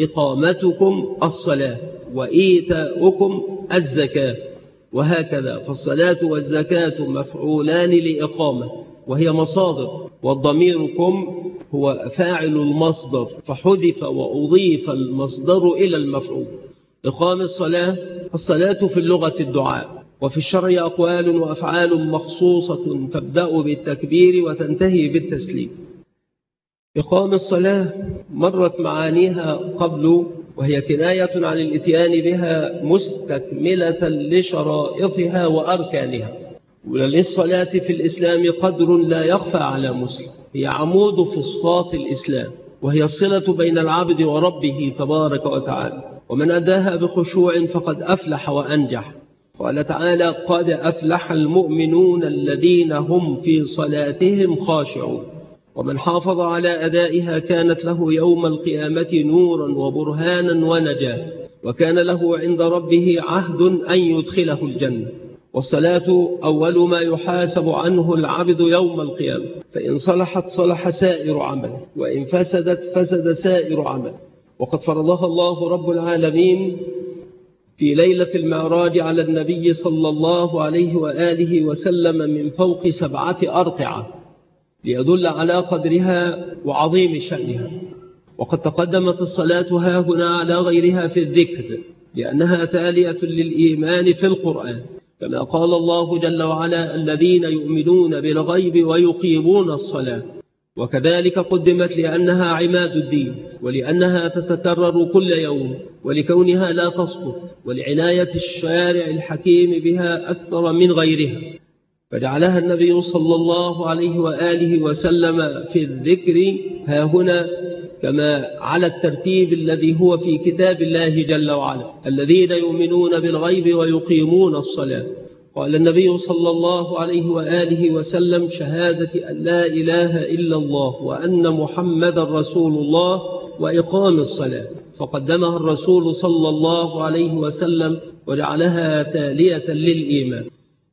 إقامتكم الصلاة وإيتاؤكم الزكاة، وهكذا. فالصلاة والزكاة مفعولان لإقامة وهي مصادر، والضميركم هو فاعل المصدر فحذف وأضيف المصدر إلى المفعول. إقام الصلاة: الصلاة في اللغة الدعاء، وفي الشرع أقوال وأفعال مخصوصة تبدأ بالتكبير وتنتهي بالتسليم. إقام الصلاة مرت معانيها قبل، وهي كناية عن الإتيان بها مستكملة لشرائطها وأركانها. وللصلاة في الإسلام قدر لا يخفى على مسلم، هي عمود فسطاط الإسلام، وهي الصلة بين العبد وربه تبارك وتعالى، ومن أداها بخشوع فقد أفلح وأنجح. قال تعالى: قد أفلح المؤمنون الذين هم في صلاتهم خاشعون. ومن حافظ على أدائها كانت له يوم القيامة نورا وبرهانا ونجاة، وكان له عند ربه عهد أن يدخله الجنة. والصلاة أول ما يحاسب عنه العبد يوم القيامة، فإن صلحت صلح سائر عمل، وإن فسدت فسد سائر عمل. وقد فرضها الله رب العالمين في ليلة المعراج على النبي صلى الله عليه وآله وسلم من فوق 7 أرقعة ليدل على قدرها وعظيم شأنها. وقد تقدمت الصلاة هاهنا على غيرها في الذكر لأنها تالية للإيمان في القرآن، كما قال الله جل وعلا: الذين يؤمنون بالغيب ويقيمون الصلاة. وكذلك قدمت لأنها عماد الدين، ولأنها تتكرر كل يوم، ولكونها لا تسقط، ولعناية الشارع الحكيم بها أكثر من غيرها، فجعلها النبي صلى الله عليه وآله وسلم في الذكر هاهنا كما على الترتيب الذي هو في كتاب الله جل وعلا: الذين يؤمنون بالغيب ويقيمون الصلاة. قال النبي صلى الله عليه وآله وسلم: شهادة أن لا إله إلا الله وأن محمد رسول الله وإقام الصلاة، فقدمها الرسول صلى الله عليه وسلم وجعلها تالية للإيمان.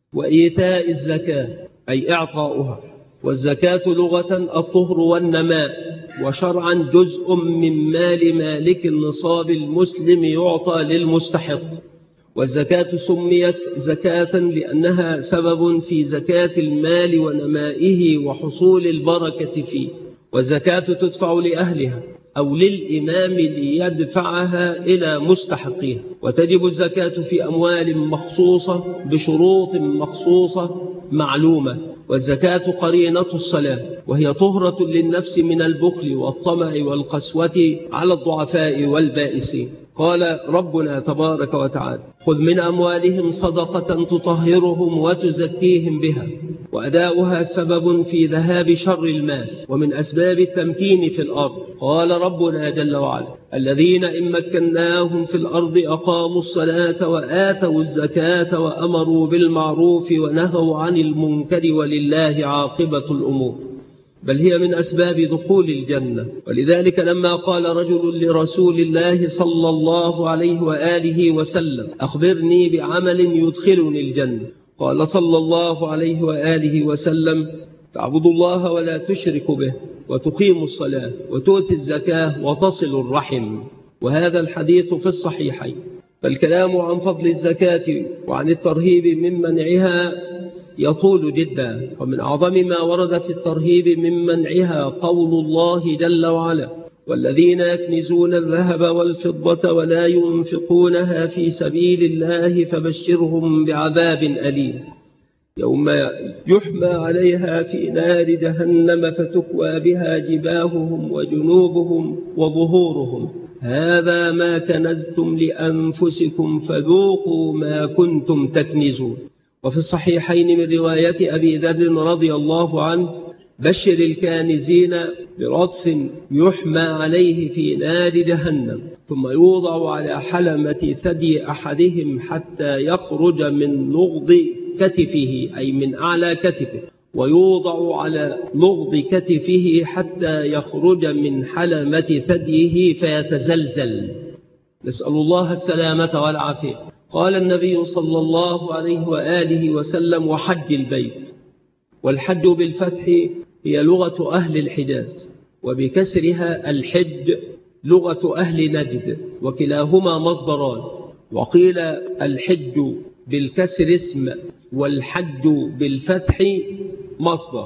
وإيتاء الزكاة أي إعطاؤها، والزكاة لغة الطهر والنماء، وشرعا جزء من مال مالك النصاب المسلم يعطى للمستحق. والزكاة سميت زكاة لأنها سبب في زكاة المال ونمائه وحصول البركة فيه. والزكاة تدفع لأهلها أو للإمام ليدفعها إلى مستحقيها. وتجب الزكاة في أموال مخصوصة بشروط مخصوصة معلومة. والزكاة قرينة الصلاة، وهي طهرة للنفس من البخل والطمع والقسوة على الضعفاء والبائسين. قال ربنا تبارك وتعالى: خذ من أموالهم صدقة تطهرهم وتزكيهم بها. وأداؤها سبب في ذهاب شر المال ومن أسباب التمكين في الأرض. قال ربنا جل وعلا: الذين إن مكناهم في الأرض أقاموا الصلاة وآتوا الزكاة وأمروا بالمعروف ونهوا عن المنكر ولله عاقبة الأمور. بل هي من أسباب دخول الجنة. ولذلك لما قال رجل لرسول الله صلى الله عليه وآله وسلم: أخبرني بعمل يدخلني الجنة، قال صلى الله عليه وآله وسلم: تعبد الله ولا تشرك به، وتقيم الصلاة، وتؤتي الزكاة، وتصل الرحم. وهذا الحديث في الصحيحين. فالكلام عن فضل الزكاة وعن الترهيب من منعها يطول جدا، ومن أعظم ما ورد في الترهيب من منعها قول الله جل وعلا: والذين يكنزون الذهب والفضة ولا ينفقونها في سبيل الله فبشرهم بعذاب أليم يوم يحمى عليها في نار جهنم فتكوى بها جباههم وجنوبهم وظهورهم هذا ما كنزتم لأنفسكم فذوقوا ما كنتم تكنزون. وفي الصحيحين من رواية أبي ذر رضي الله عنه: بشر الكانزين برطف يحمى عليه في نار جهنم ثم يوضع على حلمة ثدي أحدهم حتى يخرج من لغض كتفه، أي من أعلى كتفه، ويوضع على لغض كتفه حتى يخرج من حلمة ثديه فيتزلزل. نسأل الله السلامة والعافية. قال النبي صلى الله عليه وآله وسلم: وحج البيت. والحج بالفتح هي لغة أهل الحجاز، وبكسرها الحج لغة أهل نجد، وكلاهما مصدران. وقيل الحج بالكسر اسم، والحج بالفتح مصدر.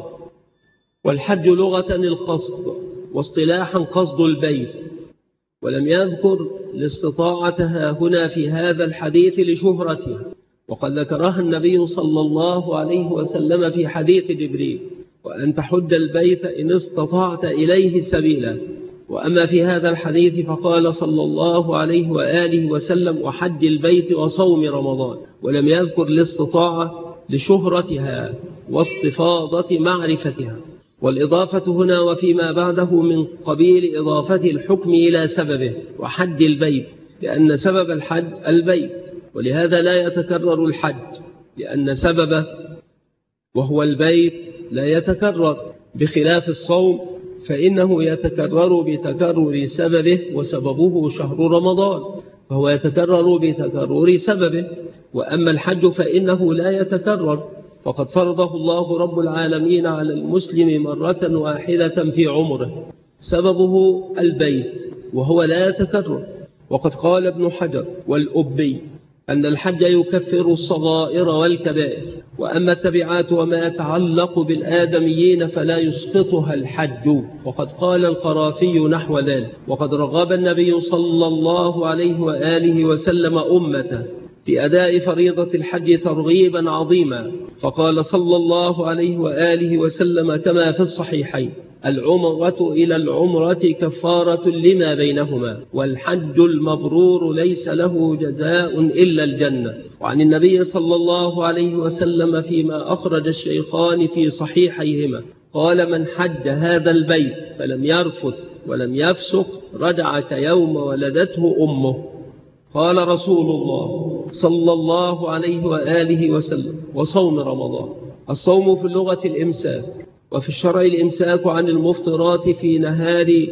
والحج لغة القصد، واصطلاحا قصد البيت، ولم يذكر الاستطاعتها هنا في هذا الحديث لشهرتها، وقد ذكرها النبي صلى الله عليه وسلم في حديث جبريل: وأن تحج البيت إن استطعت إليه سبيلا. وأما في هذا الحديث فقال صلى الله عليه وآله وسلم: وحج البيت وصوم رمضان، ولم يذكر الاستطاعة لشهرتها واستفاضة معرفتها. والإضافة هنا وفيما بعده من قبيل إضافة الحكم إلى سببه، وحج البيت، لأن سبب الحج البيت، ولهذا لا يتكرر الحج، لأن سببه وهو البيت لا يتكرر، بخلاف الصوم فإنه يتكرر بتكرر سببه، وسببه شهر رمضان فهو يتكرر بتكرر سببه. وأما الحج فإنه لا يتكرر، فقد فرضه الله رب العالمين على المسلم مرة واحدة في عمره، سببه البيت وهو لا يتكرر. وقد قال ابن حجر والأبي أن الحج يكفر الصغائر والكبائر، وأما التبعات وما يتعلق بالآدميين فلا يسقطها الحج. وقد قال القرافي نحو ذلك. وقد رغب النبي صلى الله عليه وآله وسلم أمته في أداء فريضة الحج ترغيبا عظيما، فقال صلى الله عليه وآله وسلم كما في الصحيحين: العمرة إلى العمرة كفارة لما بينهما، والحج المبرور ليس له جزاء إلا الجنة. وعن النبي صلى الله عليه وسلم فيما أخرج الشيخان في صحيحيهما قال: من حج هذا البيت فلم يرفث ولم يفسق رجع كيوم ولدته أمه. قال رسول الله صلى الله عليه وآله وسلم: وصوم رمضان. الصوم في اللغة الإمساك، وفي الشرع الإمساك عن المفطرات في نهار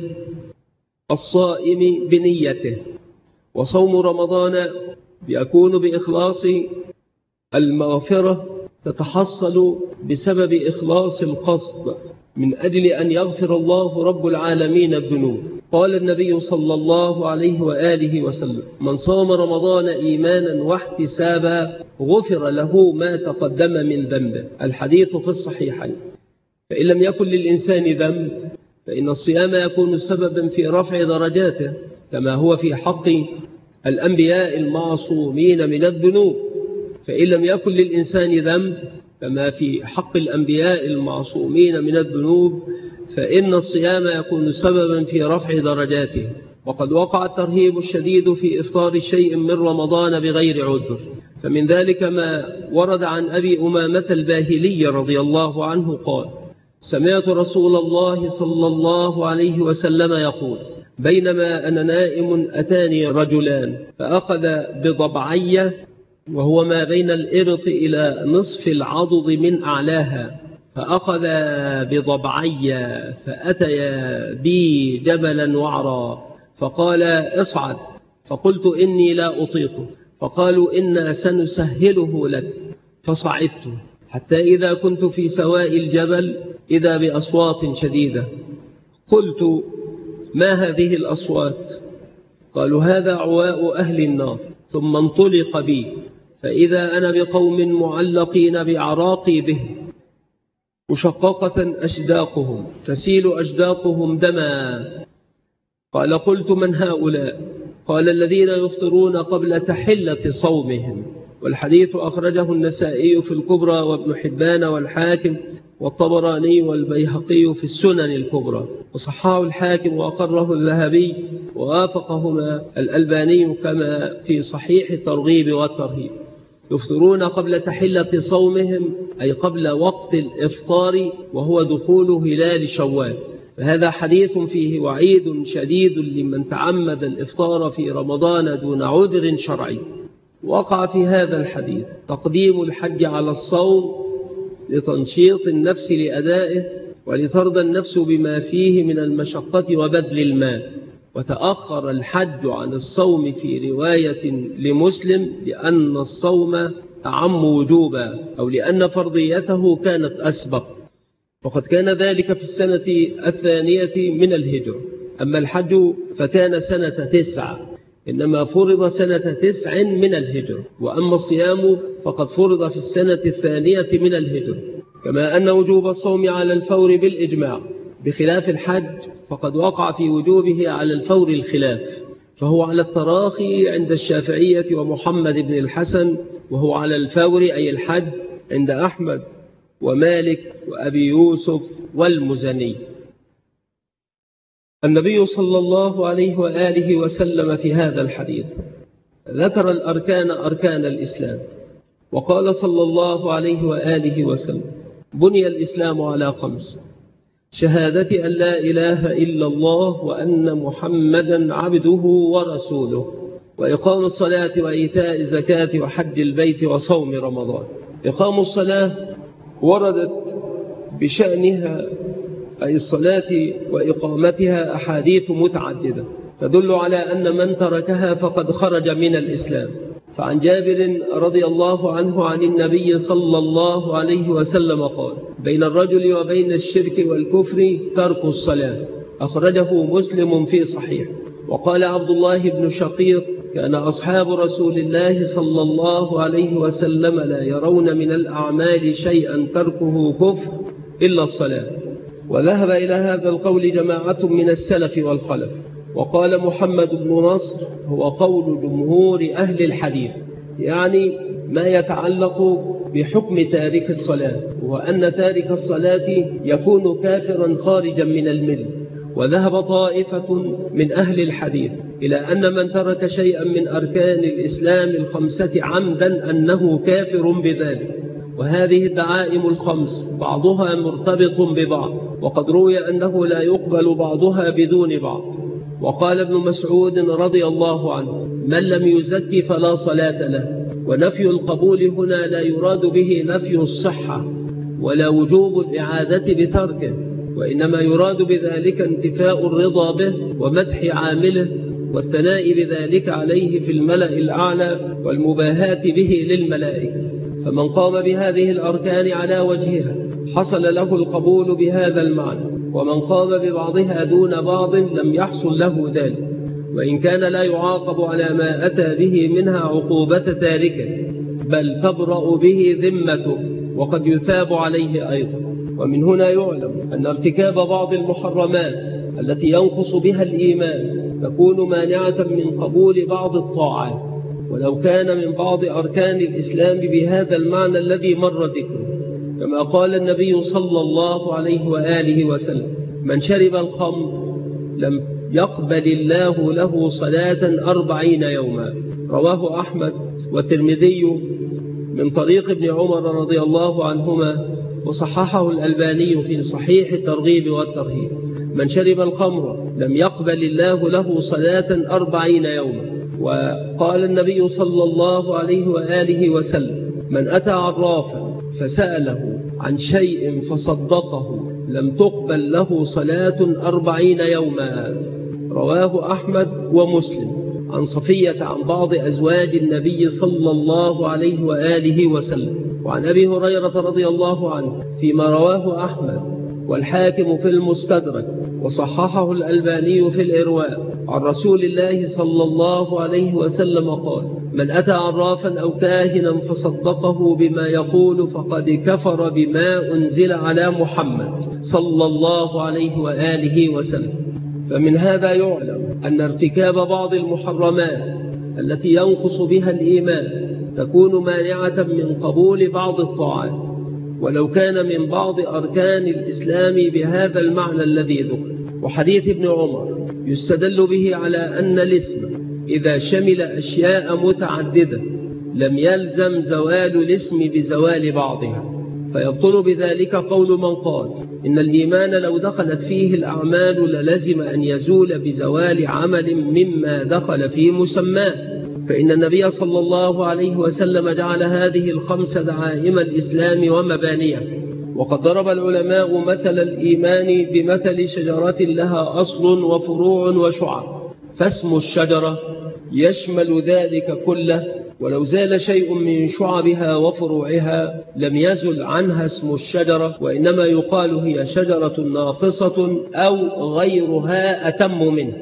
الصائم بنيته. وصوم رمضان يكون بإخلاص المغفرة، تتحصل بسبب إخلاص القصد من أجل أن يغفر الله رب العالمين الذنوب. قال النبي صلى الله عليه وآله وسلم: من صام رمضان إيمانا واحتسابا غفر له ما تقدم من ذنبه. الحديث في الصحيحين. فإن لم يكن للإنسان ذنب فإن الصيام يكون سببا في رفع درجاته، كما هو في حق الأنبياء المعصومين من الذنوب. فإن لم يكن للإنسان ذنب كما في حق الأنبياء المعصومين من الذنوب فإن الصيام يكون سببا في رفع درجاته. وقد وقع الترهيب الشديد في إفطار شيء من رمضان بغير عذر، فمن ذلك ما ورد عن أبي أمامة الباهلي رضي الله عنه قال: سمعت رسول الله صلى الله عليه وسلم يقول: بينما أنا نائم أتاني رجلان فأخذ بضبعي، وهو ما بين الإبط إلى نصف العضد من أعلاها، فأخذ بضبعي فأتيا بي جبلا وعرا، فقال: اصعد. فقلت: إني لا أطيقه. فقالوا: إنا سنسهله لك. فصعدت حتى إذا كنت في سواء الجبل إذا بأصوات شديدة. قلت: ما هذه الأصوات؟ قالوا هذا عواء أهل النار. ثم انطلق بي فإذا أنا بقوم معلقين بأعراقي به مشققة أشداقهم تسيل أشداقهم دما. قال قلت من هؤلاء؟ قال الذين يفطرون قبل تحلة صومهم. والحديث أخرجه النسائي في الكبرى وابن حبان والحاكم والطبراني والبيهقي في السنن الكبرى، وصححه الحاكم وأقره الذهبي ووافقهما الألباني كما في صحيح الترغيب والترهيب. يفطرون قبل تحلة صومهم أي قبل وقت الإفطار وهو دخول هلال شوال. فهذا حديث فيه وعيد شديد لمن تعمد الإفطار في رمضان دون عذر شرعي. وقع في هذا الحديث تقديم الحج على الصوم لتنشيط النفس لأدائه ولترضى النفس بما فيه من المشقة وبذل المال، وتأخر الحج عن الصوم في رواية لمسلم لأن الصوم أعم وجوبا أو لأن فرضيته كانت أسبق، فقد كان ذلك في السنة الثانية من الهجرة. أما الحج فكان سنة 9 إنما فرض سنة 9 من الهجرة. وأما الصيام فقد فرض في السنة الثانية من الهجرة، كما أن وجوب الصوم على الفور بالإجماع، بخلاف الحج فقد وقع في وجوبه على الفور الخلاف، فهو على التراخي عند الشافعية ومحمد بن الحسن، وهو على الفور أي الحج عند أحمد ومالك وأبي يوسف والمزني. النبي صلى الله عليه وآله وسلم في هذا الحديث ذكر الأركان أركان الإسلام، وقال صلى الله عليه وآله وسلم: بني الإسلام على 5: شهادة أن لا إله إلا الله وأن محمدا عبده ورسوله، وإقام الصلاة وإيتاء الزكاة وحج البيت وصوم رمضان. إقام الصلاة وردت بشأنها أي الصلاة وإقامتها أحاديث متعددة تدل على أن من تركها فقد خرج من الإسلام. فعن جابر رضي الله عنه عن النبي صلى الله عليه وسلم قال: بين الرجل وبين الشرك والكفر ترك الصلاة، أخرجه مسلم في صحيح. وقال عبد الله بن شقيق: كان أصحاب رسول الله صلى الله عليه وسلم لا يرون من الأعمال شيئا تركه كفر إلا الصلاة. وذهب إلى هذا القول جماعة من السلف والخلف. وقال محمد بن نصر: هو قول جمهور أهل الحديث، يعني ما يتعلق بحكم تارك الصلاة، وأن تارك الصلاة يكون كافرا خارجا من الملة. وذهب طائفة من أهل الحديث إلى أن من ترك شيئا من أركان الإسلام 5 عمدا أنه كافر بذلك. وهذه الدعائم 5 بعضها مرتبط ببعض، وقد روي أنه لا يقبل بعضها بدون بعض. وقال ابن مسعود رضي الله عنه: من لم يزكي فلا صلاة له. ونفي القبول هنا لا يراد به نفي الصحة ولا وجوب الإعادة بتركه، وإنما يراد بذلك انتفاء الرضا به ومدح عامله والثناء بذلك عليه في الملأ الأعلى والمباهاة به للملائكة. فمن قام بهذه الأركان على وجهها حصل له القبول بهذا المعنى، ومن قام ببعضها دون بعض لم يحصل له ذلك، وإن كان لا يعاقب على ما أتى به منها عقوبة تاركه، بل تبرأ به ذمته وقد يثاب عليه أيضا. ومن هنا يعلم أن ارتكاب بعض المحرمات التي ينقص بها الإيمان تكون مانعة من قبول بعض الطاعات، ولو كان من بعض أركان الإسلام بهذا المعنى الذي مر ذكره، كما قال النبي صلى الله عليه وآله وسلم: من شرب الخمر لم يقبل الله له صلاة 40 يوما. رواه أحمد والترمذي من طريق ابن عمر رضي الله عنهما، وصححه الألباني في صحيح الترغيب والترهيب. من شرب الخمر لم يقبل الله له صلاة 40 يوما. وقال النبي صلى الله عليه وآله وسلم: من أتى عرافا فسأله عن شيء فصدقه لم تقبل له صلاة 40 يوما. رواه أحمد ومسلم عن صفية عن بعض أزواج النبي صلى الله عليه وآله وسلم. وعن أبي هريرة رضي الله عنه فيما رواه أحمد والحاكم في المستدرك وصححه الألباني في الإرواء عن رسول الله صلى الله عليه وسلم قال: من أتى عرافا أو كاهنا فصدقه بما يقول فقد كفر بما أنزل على محمد صلى الله عليه وآله وسلم. فمن هذا يعلم أن ارتكاب بعض المحرمات التي ينقص بها الإيمان تكون مانعة من قبول بعض الطاعات، ولو كان من بعض أركان الإسلام بهذا المعنى الذي ذكر. وحديث ابن عمر يستدل به على أن الاسم إذا شمل أشياء متعددة لم يلزم زوال الاسم بزوال بعضها، فيبطل بذلك قول من قال إن الإيمان لو دخلت فيه الأعمال للزم أن يزول بزوال عمل مما دخل في مسماه، فإن النبي صلى الله عليه وسلم جعل هذه الخمس دعائم الإسلام ومبانيه. وقد ضرب العلماء مثل الإيمان بمثل شجرة لها أصل وفروع وشعب، فاسم الشجرة يشمل ذلك كله، ولو زال شيء من شعبها وفروعها لم يزل عنها اسم الشجرة، وإنما يقال هي شجرة ناقصة أو غيرها أتم منه.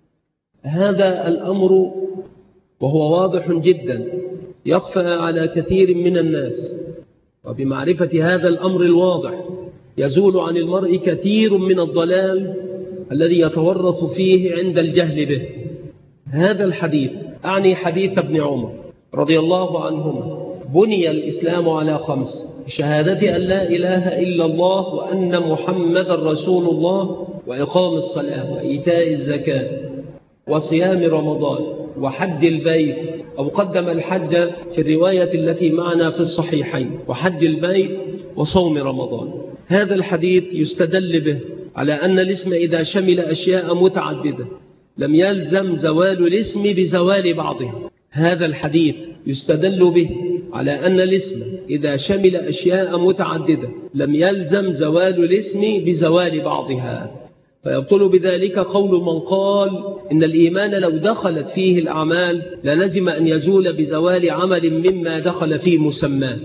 هذا الأمر وهو واضح جدا يخفى على كثير من الناس، وبمعرفة هذا الأمر الواضح يزول عن المرء كثير من الضلال الذي يتورط فيه عند الجهل به. هذا الحديث أعني حديث ابن عمر رضي الله عنهما بني الإسلام على خمس: شهادة أن لا إله إلا الله وأن محمد رسول الله، وإقام الصلاة، وإيتاء الزكاة، وصيام رمضان، وحج البيت، أو قدم الحج في الرواية التي معنا في الصحيحين، وحج البيت وصوم رمضان. هذا الحديث يستدل به على أن الاسم إذا شمل أشياء متعددة لم يلزم زوال الاسم بزوال بعضه. هذا الحديث يستدل به على أن الاسم إذا شمل أشياء متعددة لم يلزم زوال الاسم بزوال بعضها، فيبطل بذلك قول من قال إن الإيمان لو دخلت فيه الأعمال للزم أن يزول بزوال عمل مما دخل في مسماه.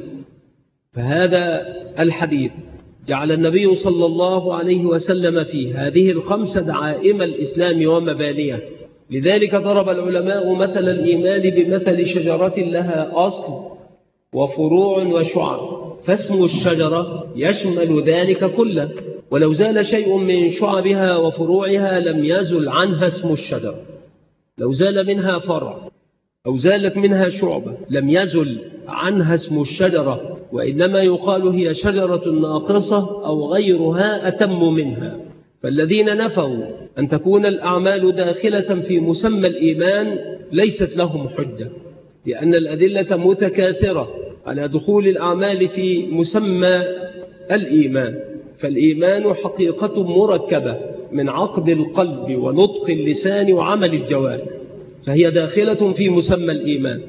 فهذا الحديث جعل النبي صلى الله عليه وسلم فيه هذه الخمس دعائم الإسلام ومبانيه. لذلك ضرب العلماء مثل الإيمان بمثل شجرة لها أصل وفروع وشعب، فاسم الشجرة يشمل ذلك كله، ولو زال شيء من شعبها وفروعها لم يزل عنها اسم الشجرة. لو زال منها فرع أو زالت منها شعبة لم يزل عنها اسم الشجرة، وإنما يقال هي شجرة ناقصة أو غيرها أتم منها. فالذين نفوا أن تكون الأعمال داخلة في مسمى الإيمان ليست لهم حجة، لأن الأدلة متكاثرة على دخول الأعمال في مسمى الإيمان. فالإيمان حقيقة مركبة من عقد القلب ونطق اللسان وعمل الجوارح، فهي داخلة في مسمى الإيمان.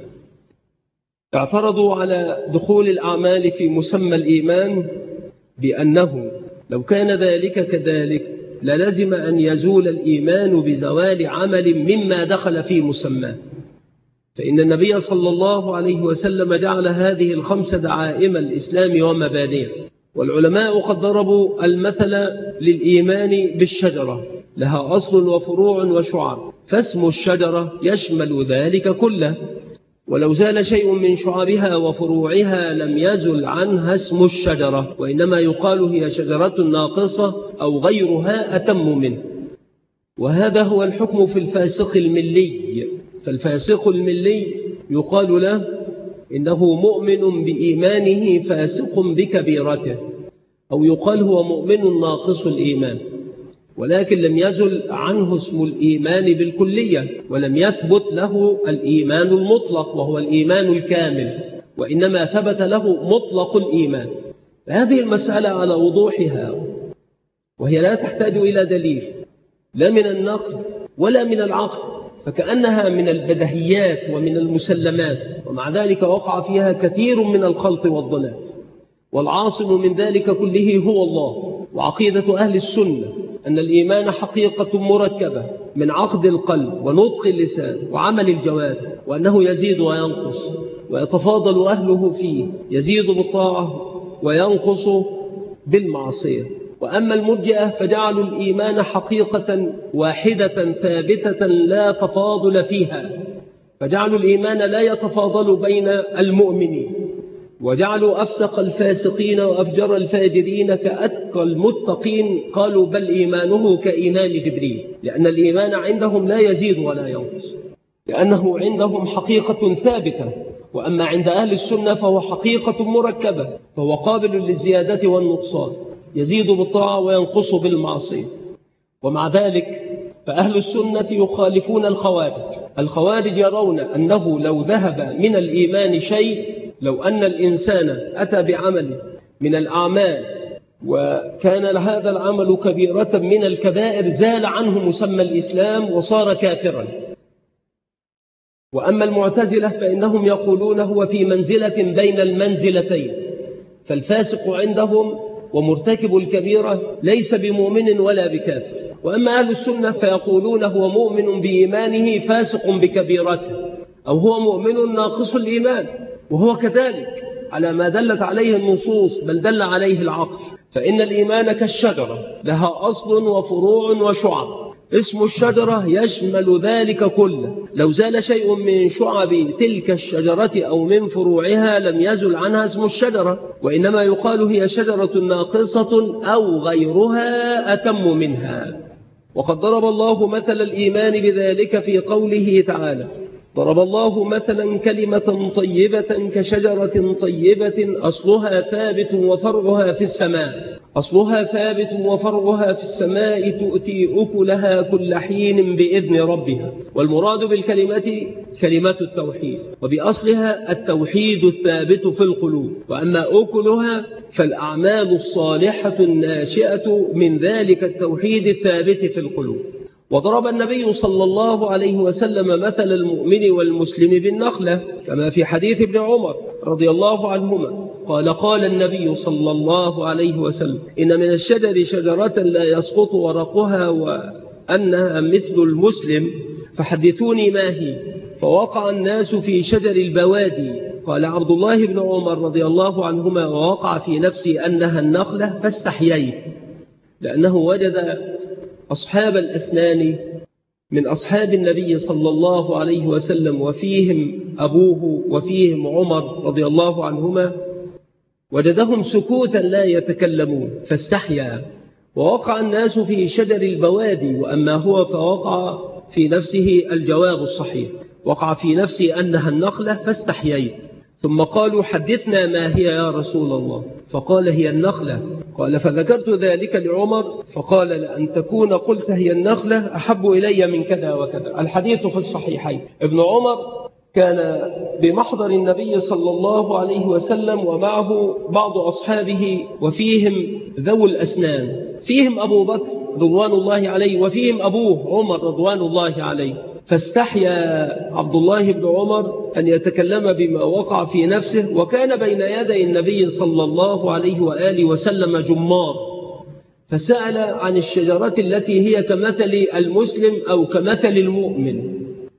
اعترضوا على دخول الأعمال في مسمى الإيمان بأنه لو كان ذلك كذلك للزم أن يزول الإيمان بزوال عمل مما دخل في مسماه، فإن النبي صلى الله عليه وسلم جعل هذه الخمس دعائم الإسلام ومبانيه. والعلماء قد ضربوا المثل للإيمان بالشجرة لها أصل وفروع وشعب، فاسم الشجرة يشمل ذلك كله، ولو زال شيء من شعبها وفروعها لم يزل عنها اسم الشجرة، وإنما يقال هي شجرة ناقصة أو غيرها أتم منه. وهذا هو الحكم في الفاسق الملي. فالفاسق الملي يقال له إنه مؤمن بإيمانه فاسق بكبيرته، أو يقال هو مؤمن ناقص الإيمان، ولكن لم يزل عنه اسم الإيمان بالكلية، ولم يثبت له الإيمان المطلق وهو الإيمان الكامل، وإنما ثبت له مطلق الإيمان. هذه المسألة على وضوحها، وهي لا تحتاج إلى دليل لا من النقل ولا من العقل، فكأنها من البدهيات ومن المسلمات، ومع ذلك وقع فيها كثير من الخلط والضلال. والعاصم من ذلك كله هو الله. وعقيدة أهل السنة أن الإيمان حقيقة مركبة من عقد القلب ونطق اللسان وعمل الجوارح، وأنه يزيد وينقص ويتفاضل أهله فيه، يزيد بالطاعة وينقص بالمعصية. وأما المرجئة فجعلوا الإيمان حقيقة واحدة ثابتة لا تفاضل فيها، فجعلوا الإيمان لا يتفاضل بين المؤمنين، وجعلوا أفسق الفاسقين وأفجر الفاجرين كأتقى المتقين، قالوا بل إيمانه كإيمان جبريل، لأن الإيمان عندهم لا يزيد ولا ينقص، لأنه عندهم حقيقة ثابتة. وأما عند أهل السنة فهو حقيقة مركبة، فهو قابل للزيادة والنقصان، يزيد بالطاعة وينقص بالمعصية. ومع ذلك فأهل السنة يخالفون الخوارج يرون أنه لو ذهب من الإيمان شيء، لو أن الإنسان أتى بعمل من الأعمال وكان هذا العمل كبيرة من الكبائر، زال عنه مسمى الإسلام وصار كافرا. وأما المعتزلة فإنهم يقولون هو في منزلة بين المنزلتين، فالفاسق عندهم ومرتكب الكبيرة ليس بمؤمن ولا بكافر. وأما أهل السنة فيقولون هو مؤمن بإيمانه فاسق بكبيرته، أو هو مؤمن ناقص الإيمان، وهو كذلك على ما دلت عليه النصوص، بل دل عليه العقل. فإن الإيمان كالشجرة لها أصل وفروع وشعب، اسم الشجرة يشمل ذلك كله، لو زال شيء من شعب تلك الشجرة أو من فروعها لم يزل عنها اسم الشجرة، وإنما يقال هي شجرة ناقصة أو غيرها أتم منها. وقد ضرب الله مثل الإيمان بذلك في قوله تعالى: ضرب الله مثلا كلمة طيبة كشجرة طيبة أصلها ثابت وفرعها في السماء، تؤتي أكلها كل حين بإذن ربها. والمراد بالكلمة كلمة التوحيد، وبأصلها التوحيد الثابت في القلوب، وأما أكلها فالأعمال الصالحة الناشئة من ذلك التوحيد الثابت في القلوب. وضرب النبي صلى الله عليه وسلم مثل المؤمن والمسلم بالنخلة، كما في حديث ابن عمر رضي الله عنهما قال النبي صلى الله عليه وسلم: إن من الشجر شجرة لا يسقط ورقها وأنها مثل المسلم، فحدثوني ما هي. فوقع الناس في شجر البوادي. قال عبد الله بن عمر رضي الله عنهما: ووقع في نفسي أنها النخلة فاستحييت، لأنه وجد أصحاب الأسنان من أصحاب النبي صلى الله عليه وسلم، وفيهم أبوه وفيهم عمر رضي الله عنهما، وجدهم سكوتا لا يتكلمون فاستحيا. ووقع الناس في شجر البوادي، وأما هو فوقع في نفسه الجواب الصحيح، وقع في نفسي أنها النخلة فاستحييت. ثم قالوا: حدثنا ما هي يا رسول الله؟ فقال: هي النخلة. قال: فذكرت ذلك لعمر فقال: لأن تكون قلت هي النخلة أحب إلي من كذا وكذا. الحديث في الصحيحين. ابن عمر كان بمحضر النبي صلى الله عليه وسلم، ومعه بعض أصحابه، وفيهم ذو الأسنان، فيهم أبو بكر رضوان الله عليه، وفيهم أبوه عمر رضوان الله عليه. فاستحيا عبد الله بن عمر أن يتكلم بما وقع في نفسه، وكان بين يدي النبي صلى الله عليه وآله وسلم جمار، فسأل عن الشجرة التي هي كمثل المسلم أو كمثل المؤمن،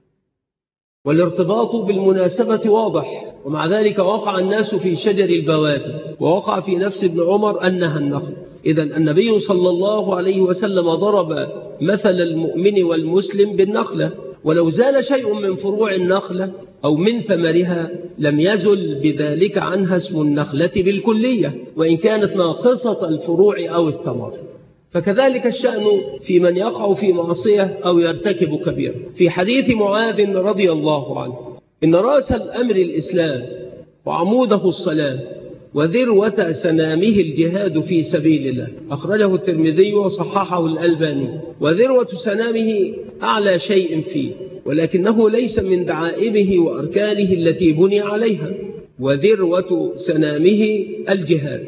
والارتباط بالمناسبة واضح. ومع ذلك وقع الناس في شجر البوادي، ووقع في نفس ابن عمر أنها النخل. إذن النبي صلى الله عليه وسلم ضرب مثل المؤمن والمسلم بالنخلة، ولو زال شيء من فروع النخلة أو من ثمرها لم يزل بذلك عنها اسم النخلة بالكلية، وإن كانت ناقصة الفروع أو الثمر. فكذلك الشأن في من يقع في معصية أو يرتكب كبيرة. في حديث معاذ رضي الله عنه: إن رأس الأمر الإسلام، وعموده الصلاة، وذروة سنامه الجهاد في سبيل الله. أخرجه الترمذي وصححه الألباني. وذروة سنامه أعلى شيء فيه، ولكنه ليس من دعائمه وأركانه التي بني عليها. وذروة سنامه الجهاد،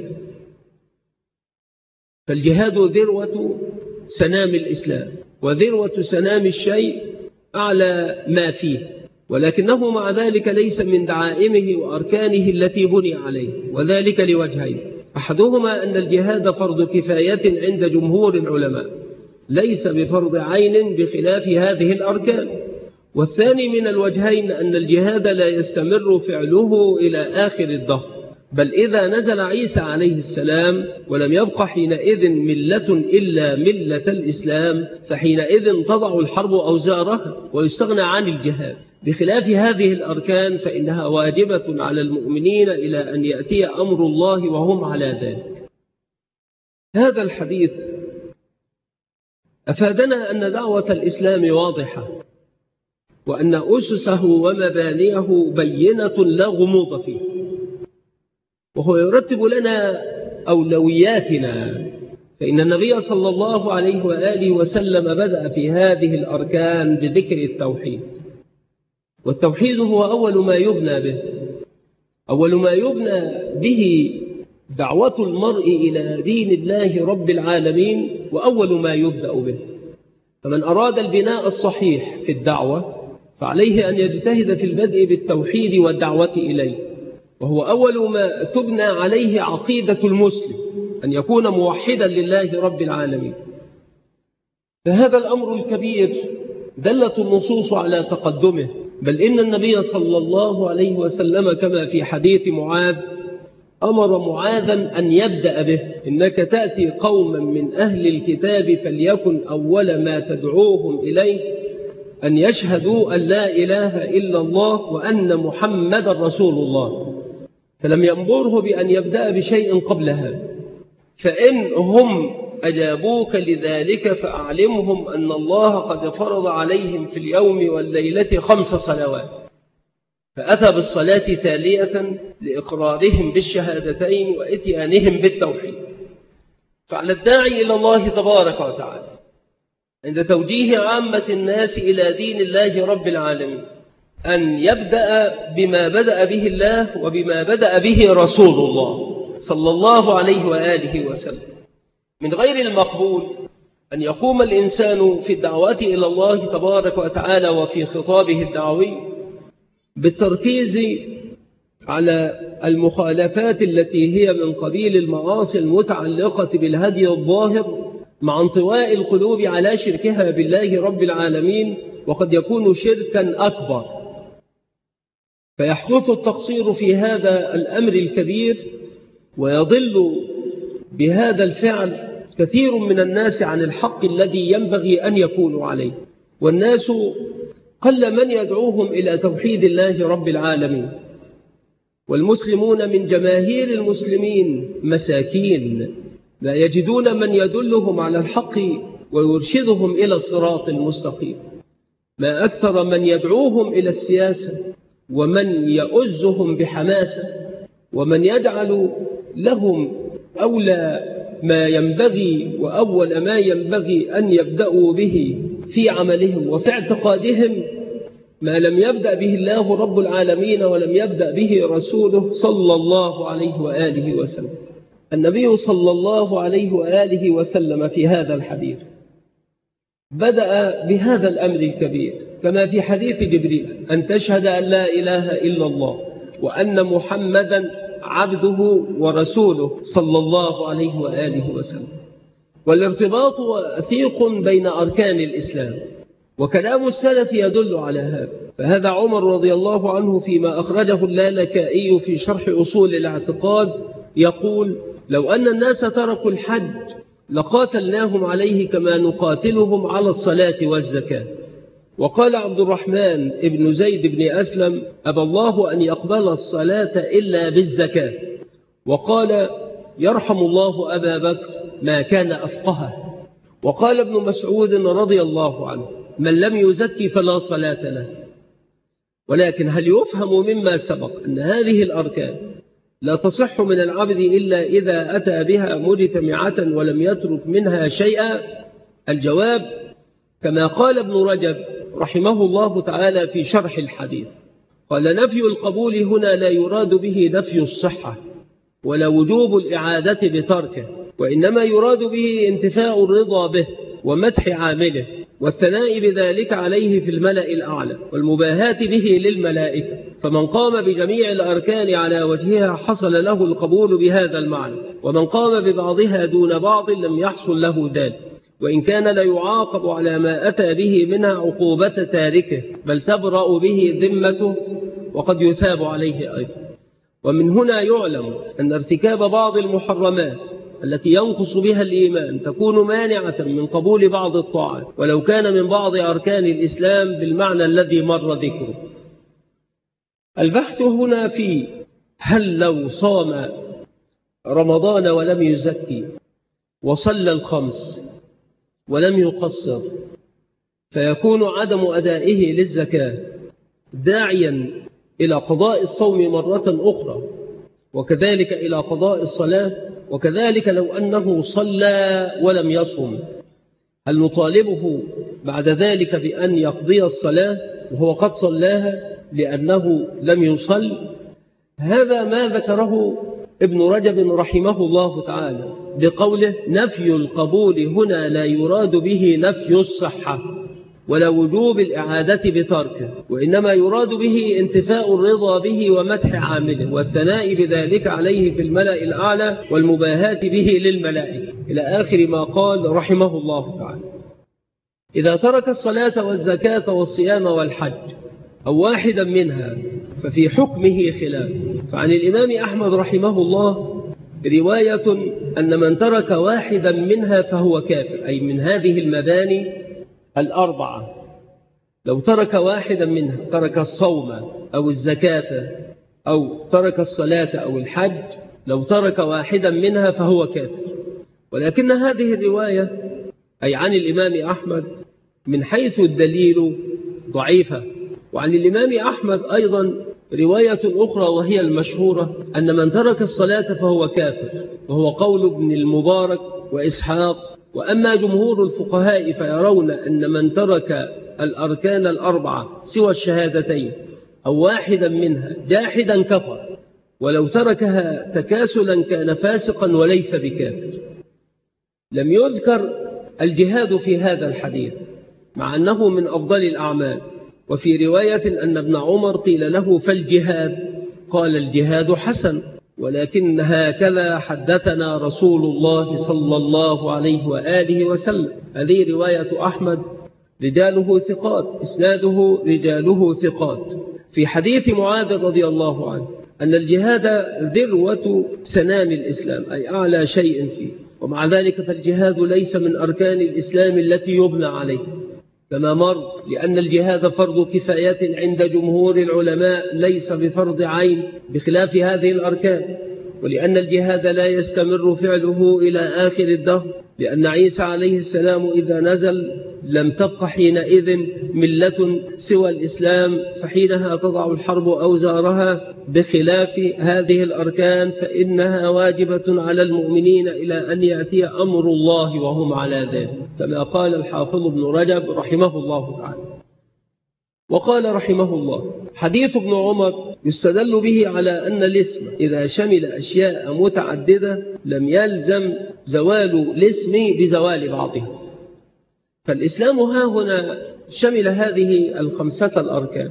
فالجهاد ذروة سنام الإسلام، وذروة سنام الشيء أعلى ما فيه، ولكنه مع ذلك ليس من دعائمه وأركانه التي بني عليه، وذلك لوجهين: أحدهما أن الجهاد فرض كفاية عند جمهور العلماء، ليس بفرض عين بخلاف هذه الأركان. والثاني من الوجهين أن الجهاد لا يستمر فعله إلى آخر الدهر، بل إذا نزل عيسى عليه السلام ولم يبق حينئذ ملة إلا ملة الإسلام، فحينئذ تضع الحرب أوزارها ويستغنى عن الجهاد. بخلاف هذه الأركان فإنها واجبة على المؤمنين إلى أن يأتي أمر الله وهم على ذلك. هذا الحديث أفادنا أن دعوة الإسلام واضحة، وأن أسسه ومبانيه بينة لا غموض فيه، وهو يرتب لنا أولوياتنا. فإن النبي صلى الله عليه وآله وسلم بدأ في هذه الأركان بذكر التوحيد، والتوحيد هو أول ما يبنى به، أول ما يبنى به دعوة المرء إلى دين الله رب العالمين، وأول ما يبدأ به. فمن أراد البناء الصحيح في الدعوة فعليه أن يجتهد في البدء بالتوحيد والدعوة إليه، وهو أول ما تبنى عليه عقيدة المسلم، أن يكون موحدا لله رب العالمين. فهذا الأمر الكبير دلت النصوص على تقدمه، بل إن النبي صلى الله عليه وسلم كما في حديث معاذ أمر معاذا أن يبدأ به: إنك تأتي قوما من أهل الكتاب فليكن أول ما تدعوهم إليه أن يشهدوا أن لا إله إلا الله وأن محمد رسول الله. فلم يأمره بأن يبدأ بشيء قبل هذا. فإن هم أجابوك لذلك فأعلمهم أن الله قد فرض عليهم في اليوم والليلة 5 صلوات. فأتى بالصلاة تالية لإقرارهم بالشهادتين وإتيانهم بالتوحيد. فعلى الداعي إلى الله تبارك وتعالى عند توجيه عامة الناس إلى دين الله رب العالمين أن يبدأ بما بدأ به الله وبما بدأ به رسول الله صلى الله عليه وآله وسلم. من غير المقبول أن يقوم الإنسان في الدعوات إلى الله تبارك وتعالى وفي خطابه الدعوي بالتركيز على المخالفات التي هي من قبيل المعاصي المتعلقة بالهدي الظاهر، مع انطواء القلوب على شركها بالله رب العالمين، وقد يكون شركا أكبر. فيحدث التقصير في هذا الأمر الكبير، ويضل بهذا الفعل كثير من الناس عن الحق الذي ينبغي أن يكونوا عليه. والناس قل من يدعوهم إلى توحيد الله رب العالمين، والمسلمون من جماهير المسلمين مساكين لا يجدون من يدلهم على الحق ويرشدهم إلى الصراط المستقيم. ما أكثر من يدعوهم إلى السياسة، ومن يؤزهم بحماسة، ومن يجعل لهم أولى ما ينبغي وأول ما ينبغي أن يبدأوا به في عملهم وفي اعتقادهم ما لم يبدأ به الله رب العالمين ولم يبدأ به رسوله صلى الله عليه وآله وسلم. النبي صلى الله عليه وآله وسلم في هذا الحديث بدأ بهذا الأمر الكبير كما في حديث جبريل: أن تشهد أن لا إله إلا الله وأن محمدا عبده ورسوله صلى الله عليه وآله وسلم. والارتباط وثيق بين أركان الإسلام، وكلام السلف يدل على هذا. فهذا عمر رضي الله عنه فيما أخرجه اللالكائي في شرح أصول الاعتقاد يقول: لو أن الناس تركوا الحج لقاتلناهم عليه كما نقاتلهم على الصلاة والزكاة. وقال عبد الرحمن ابن زيد بن أسلم: أبى الله أن يقبل الصلاة إلا بالزكاة. وقال: يرحم الله أبا بكر ما كان أفقهه. وقال ابن مسعود رضي الله عنه: من لم يزكي فلا صلاة له. ولكن هل يفهم مما سبق أن هذه الأركان لا تصح من العبد إلا إذا أتى بها مجتمعة ولم يترك منها شيئا؟ الجواب كما قال ابن رجب رحمه الله تعالى في شرح الحديث، قال: نفي القبول هنا لا يراد به نفي الصحة ولا وجوب الإعادة بتركه، وإنما يراد به انتفاء الرضا به ومدح عامله والثناء بذلك عليه في الملأ الأعلى والمباهاة به للملائكة. فمن قام بجميع الأركان على وجهها حصل له القبول بهذا المعنى، ومن قام ببعضها دون بعض لم يحصل له ذلك، وإن كان لا يعاقب على ما أتى به منها عقوبة تاركه، بل تبرأ به ذمته وقد يثاب عليه أيضا. ومن هنا يعلم أن ارتكاب بعض المحرمات التي ينقص بها الإيمان تكون مانعة من قبول بعض الطاعات ولو كان من بعض أركان الإسلام بالمعنى الذي مر ذكره. البحث هنا في هل لو صام رمضان ولم يزكي وصلى الخمس ولم يقصر فيكون عدم أدائه للزكاة داعيا إلى قضاء الصوم مرة أخرى، وكذلك إلى قضاء الصلاة، وكذلك لو أنه صلى ولم يصم هل نطالبه بعد ذلك بأن يقضي الصلاة وهو قد صلاها لأنه لم يصل؟ هذا ما ذكره ابن رجب رحمه الله تعالى بقوله: نفي القبول هنا لا يراد به نفي الصحة ولا وجوب الإعادة بتركه، وإنما يراد به انتفاء الرضا به ومدح عامله والثناء بذلك عليه في الملأ الأعلى والمباهاة به للملائكة، إلى آخر ما قال رحمه الله تعالى. إذا ترك الصلاة والزكاة والصيام والحج أو واحدا منها ففي حكمه خلاف. فعن الإمام أحمد رحمه الله رواية أن من ترك واحدا منها فهو كافر، أي من هذه المباني الأربعة. لو ترك واحدا منها، ترك الصوم أو الزكاة أو ترك الصلاة أو الحج، لو ترك واحدا منها فهو كافر. ولكن هذه الرواية أي عن الإمام أحمد من حيث الدليل ضعيفة. وعن الإمام أحمد أيضا رواية أخرى وهي المشهورة أن من ترك الصلاة فهو كافر، وهو قول ابن المبارك وإسحاق. وأما جمهور الفقهاء فيرون أن من ترك الأركان الأربعة سوى الشهادتين أو واحدا منها جاحدا كفر، ولو تركها تكاسلا كان فاسقا وليس بكافر. لم يذكر الجهاد في هذا الحديث مع أنه من أفضل الأعمال. وفي رواية أن ابن عمر قيل له: فالجهاد؟ قال: الجهاد حسن، ولكن هكذا حدثنا رسول الله صلى الله عليه وآله وسلم. هذه رواية أحمد رجاله ثقات، إسناده رجاله ثقات. في حديث معاذ رضي الله عنه أن الجهاد ذروة سنام الإسلام، أي أعلى شيء فيه، ومع ذلك فالجهاد ليس من أركان الإسلام التي يبنى عليه كما مر، لأن الجهاد فرض كفاية عند جمهور العلماء ليس بفرض عين بخلاف هذه الأركان، ولأن الجهاد لا يستمر فعله إلى آخر الدهر، لأن عيسى عليه السلام إذا نزل لم تبق حينئذ ملة سوى الإسلام، فحينها تضع الحرب أوزارها، بخلاف هذه الأركان فإنها واجبة على المؤمنين إلى أن يأتي أمر الله وهم على ذلك، كما قال الحافظ ابن رجب رحمه الله تعالى. وقال رحمه الله: حديث ابن عمر يستدل به على أن الاسم إذا شمل أشياء متعددة لم يلزم زوال الاسم بزوال بعضها. فالإسلام ها هنا شمل هذه الخمسة الأركان،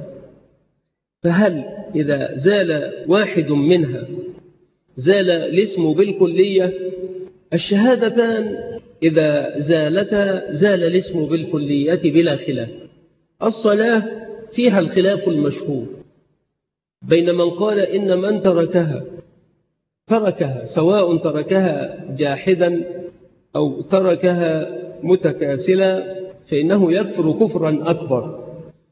فهل إذا زال واحد منها زال الاسم بالكلية؟ الشهادتان إذا زالتا زال الاسم بالكلية بلا خلاف. الصلاة فيها الخلاف المشهور بين من قال إن من تركها سواء تركها جاحدا أو تركها متكاسلا فإنه يكفر كفرا أكبر.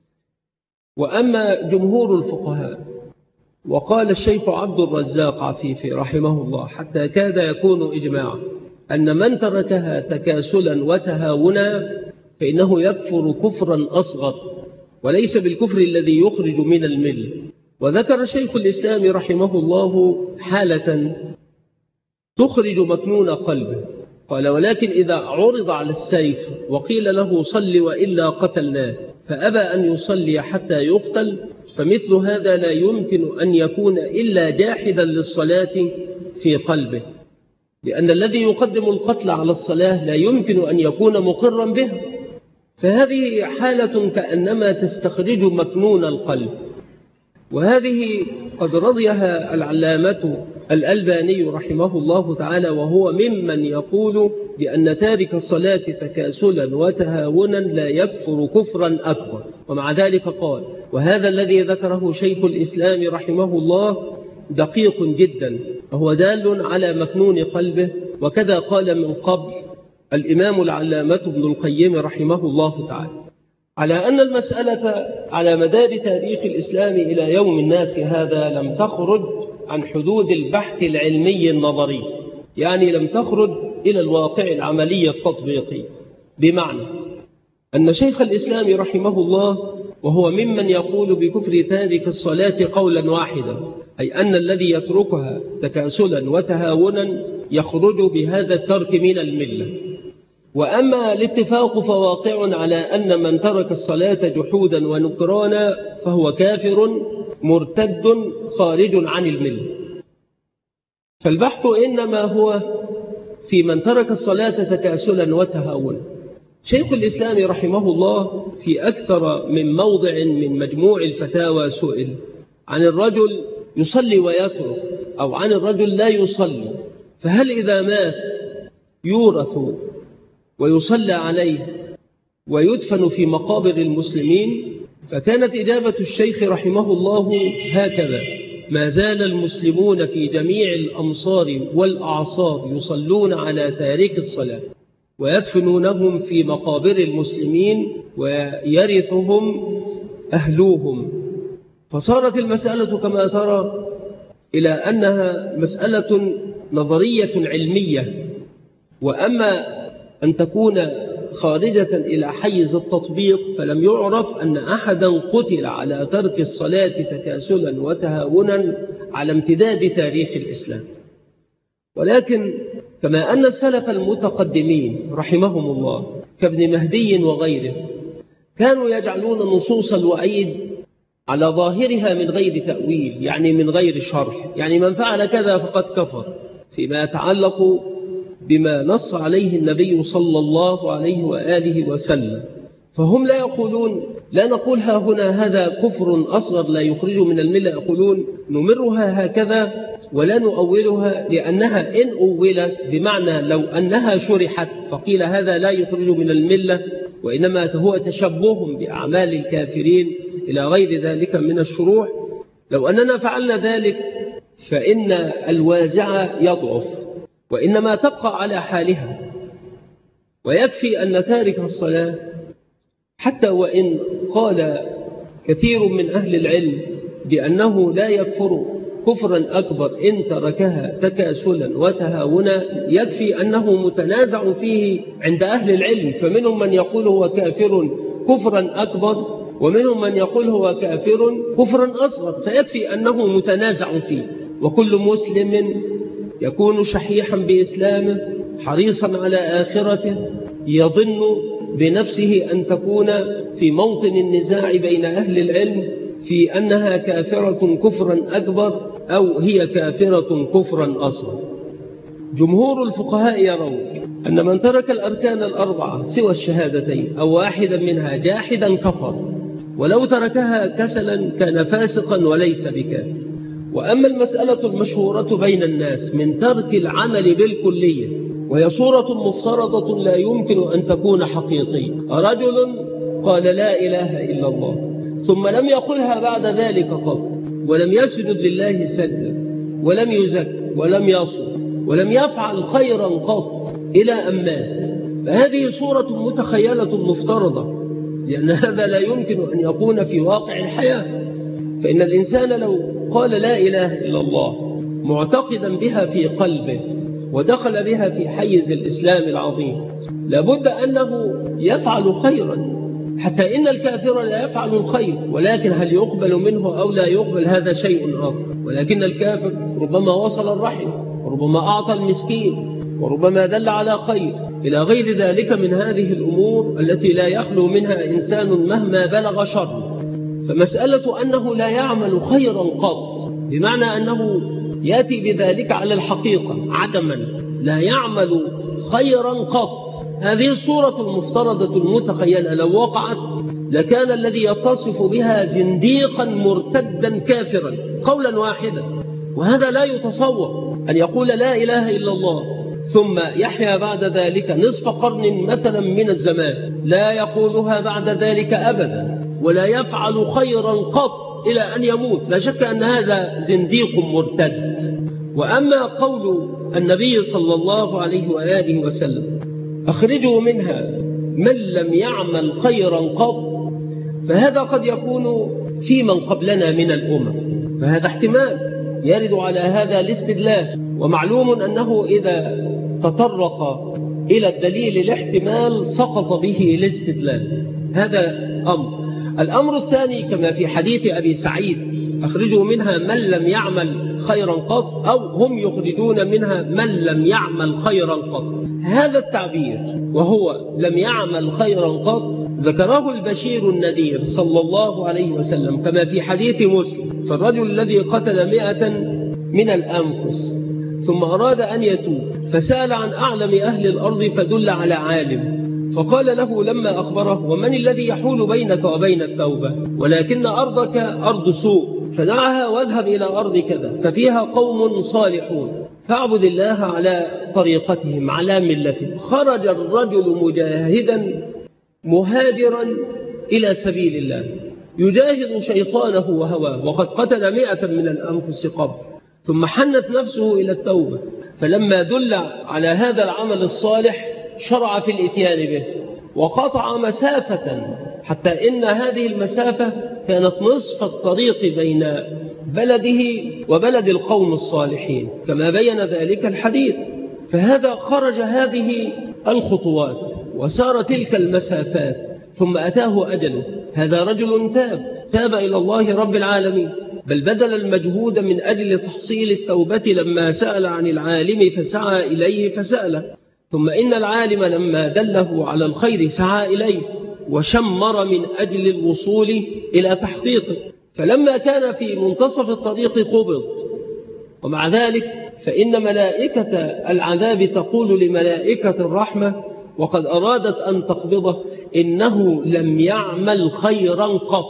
وأما جمهور الفقهاء، وقال الشيخ عبد الرزاق عفيفي رحمه الله حتى كاد يكون إجماعا، أن من تركها تكاسلا وتهاونا فإنه يكفر كفرا أصغر وليس بالكفر الذي يخرج من الملة. وذكر شيخ الإسلام رحمه الله حالة تخرج مكنون قلبه، قال: ولكن إذا عرض على السيف وقيل له صل وإلا قتلناه فأبى أن يصلي حتى يقتل، فمثل هذا لا يمكن أن يكون إلا جاحدا للصلاة في قلبه، لأن الذي يقدم القتل على الصلاة لا يمكن أن يكون مقرا به. فهذه حالة كأنما تستخرج مكنون القلب، وهذه قد رضيها العلامة الألباني رحمه الله تعالى، وهو ممن يقول بأن تارك الصلاة تكاسلا وتهاونا لا يكفر كفرا أكبر. ومع ذلك قال: وهذا الذي ذكره شيخ الإسلام رحمه الله دقيق جدا، وهو دال على مكنون قلبه. وكذا قال من قبل الإمام العلامة ابن القيم رحمه الله تعالى، على أن المسألة على مدار تاريخ الإسلام إلى يوم الناس هذا لم تخرج عن حدود البحث العلمي النظري، يعني لم تخرج إلى الواقع العملي التطبيقي، بمعنى أن شيخ الإسلام رحمه الله وهو ممن يقول بكفر تارك الصلاة قولا واحدا، أي أن الذي يتركها تكاسلا وتهاونا يخرج بهذا الترك من الملة. وأما الاتفاق فواقع على أن من ترك الصلاة جحودا ونكرانا فهو كافر مرتد خارج عن الملة. فالبحث إنما هو في من ترك الصلاة تكاسلا وتهاونا. شيخ الإسلام رحمه الله في أكثر من موضع من مجموع الفتاوى سئل عن الرجل يصلي ويترك، أو عن الرجل لا يصلي، فهل إذا مات يورث ويصلى عليه ويدفن في مقابر المسلمين؟ فكانت إجابة الشيخ رحمه الله هكذا: ما زال المسلمون في جميع الأمصار والأعصار يصلون على تارك الصلاة ويدفنونهم في مقابر المسلمين ويرثهم أهلوهم. فصارت المسألة كما ترى إلى أنها مسألة نظرية علمية، وأما أن تكون خارجة إلى حيز التطبيق فلم يعرف أن أحدا قتل على ترك الصلاة تكاسلا وتهاونا على امتداد تاريخ الإسلام. ولكن كما أن السلف المتقدمين رحمهم الله كابن مهدي وغيره كانوا يجعلون نصوص الوعيد على ظاهرها من غير تأويل، يعني من غير شرح، يعني من فعل كذا فقد كفر، فيما يتعلق بما نص عليه النبي صلى الله عليه وآله وسلم. فهم لا يقولون، لا نقول ها هنا هذا كفر أصغر لا يخرج من الملة، يقولون نمرها هكذا ولا نؤولها، لأنها إن أولت بمعنى لو أنها شرحت فقيل هذا لا يخرج من الملة، وإنما هو تشبه بأعمال الكافرين إلى غير ذلك من الشروح. لو أننا فعلنا ذلك فإن الوازع يضعف، وإنما تبقى على حالها. ويكفي أن تارك الصلاة حتى وإن قال كثير من أهل العلم بأنه لا يكفر كفرا أكبر إن تركها تكاسلا وتهاونا، يكفي أنه متنازع فيه عند أهل العلم، فمنهم من يقول هو كافر كفرا أكبر، ومنهم من يقول هو كافر كفرا أصغر، فيكفي أنه متنازع فيه. وكل مسلم يكون شحيحا بإسلامه حريصا على آخرته يظن بنفسه أن تكون في موطن النزاع بين أهل العلم في أنها كافرة كفرا أكبر أو هي كافرة كفرا أصغر. جمهور الفقهاء يرون أن من ترك الأركان الأربعة سوى الشهادتين أو واحدا منها جاحدا كفر، ولو تركها كسلا كان فاسقا وليس بكافر. وأما المسألة المشهورة بين الناس من ترك العمل بالكلية، وهي صورة مفترضة لا يمكن أن تكون حقيقية، رجل قال لا إله إلا الله ثم لم يقلها بعد ذلك قط، ولم يسجد لله سجدا، ولم يزك، ولم يصم، ولم يفعل خيرا قط إلى أن مات، فهذه صورة متخيلة مفترضة، لأن هذا لا يمكن أن يكون في واقع الحياة. فإن الإنسان لو قال لا إله إلا الله معتقدا بها في قلبه ودخل بها في حيز الإسلام العظيم لابد أنه يفعل خيرا، حتى إن الكافر لا يفعل الخير، ولكن هل يقبل منه أو لا يقبل هذا شيء آخر. ولكن الكافر ربما وصل الرحم، وربما أعطى المسكين، وربما دل على خير، إلى غير ذلك من هذه الأمور التي لا يخلو منها إنسان مهما بلغ شر. فمسألة أنه لا يعمل خيرا قط بمعنى أنه يأتي بذلك على الحقيقة عدما، لا يعمل خيرا قط، هذه الصورة المفترضة المتخيلة لو وقعت لكان الذي يتصف بها زنديقا مرتدا كافرا قولا واحدا. وهذا لا يتصور أن يقول لا إله إلا الله ثم يحيا بعد ذلك نصف قرن مثلا من الزمان لا يقولها بعد ذلك أبدا، ولا يفعل خيرا قط إلى أن يموت. لا شك أن هذا زنديق مرتد. وأما قول النبي صلى الله عليه وآله وسلم أخرجوا منها من لم يعمل خيرا قط، فهذا قد يكون في من قبلنا من الأمم، فهذا احتمال يرد على هذا الاستدلال. ومعلوم أنه إذا تطرق إلى الدليل الاحتمال سقط به الاستدلال. هذا أمر. الأمر الثاني كما في حديث أبي سعيد أخرجوا منها من لم يعمل خيرا قط، أو هم يخرجون منها من لم يعمل خيرا قط. هذا التعبير وهو لم يعمل خيرا قط ذكره البشير النذير صلى الله عليه وسلم كما في حديث مسلم: فالرجل الذي قتل 100 من الأنفس ثم أراد أن يتوب فسأل عن أعلم أهل الأرض فدل على عالم، فقال له لما أخبره: ومن الذي يحول بينك وبين التوبة؟ ولكن أرضك أرض سوء، فدعها واذهب إلى أرض كذا ففيها قوم صالحون فاعبد الله على طريقتهم على ملتهم. خرج الرجل مجاهدا مهاجرا إلى سبيل الله يجاهد شيطانه وهواه، وقد قتل 100 من الأنفس قبل، ثم حنت نفسه إلى التوبة، فلما دل على هذا العمل الصالح شرع في الإتيان به، وقطع مسافة حتى إن هذه المسافة كانت نصف الطريق بين بلده وبلد القوم الصالحين كما بين ذلك الحديث. فهذا خرج هذه الخطوات وسار تلك المسافات ثم أتاه أجله. هذا رجل تاب إلى الله رب العالمين، بل بذل المجهود من أجل تحصيل التوبة لما سأل عن العالم فسعى إليه فسأله، ثم إن العالم لما دله على الخير سعى إليه وشمر من أجل الوصول إلى تحقيقه، فلما كان في منتصف الطريق قبض. ومع ذلك فإن ملائكة العذاب تقول لملائكة الرحمة وقد أرادت أن تقبضه: إنه لم يعمل خيرا قط.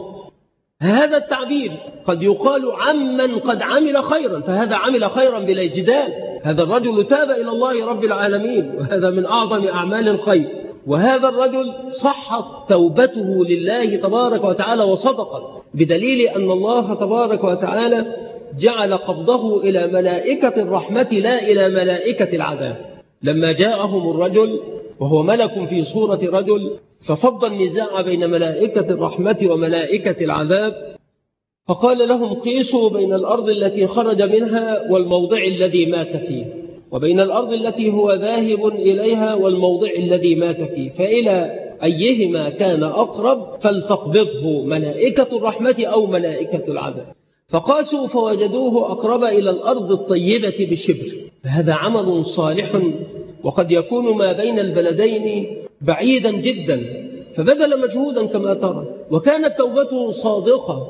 هذا التعبير قد يقال عمن قد عمل خيرا، فهذا عمل خيرا بلا جدال. هذا الرجل تاب إلى الله رب العالمين، وهذا من أعظم أعمال الخير. وهذا الرجل صحت توبته لله تبارك وتعالى وصدقت، بدليل أن الله تبارك وتعالى جعل قبضه إلى ملائكة الرحمة لا إلى ملائكة العذاب. لما جاءهم الرجل وهو ملك في صورة رجل ففض النزاع بين ملائكة الرحمة وملائكة العذاب، فقال لهم: قيسوا بين الأرض التي خرج منها والموضع الذي مات فيه، وبين الأرض التي هو ذاهب إليها والموضع الذي مات فيه، فإلى أيهما كان أقرب فلتقبضه ملائكة الرحمة أو ملائكة العذاب. فقاسوا فوجدوه أقرب إلى الأرض الطيبة بشبر. فهذا عمل صالح وقد يكون ما بين البلدين بعيدا جدا، فبذل مجهودا كما ترى، وكانت توبته صادقة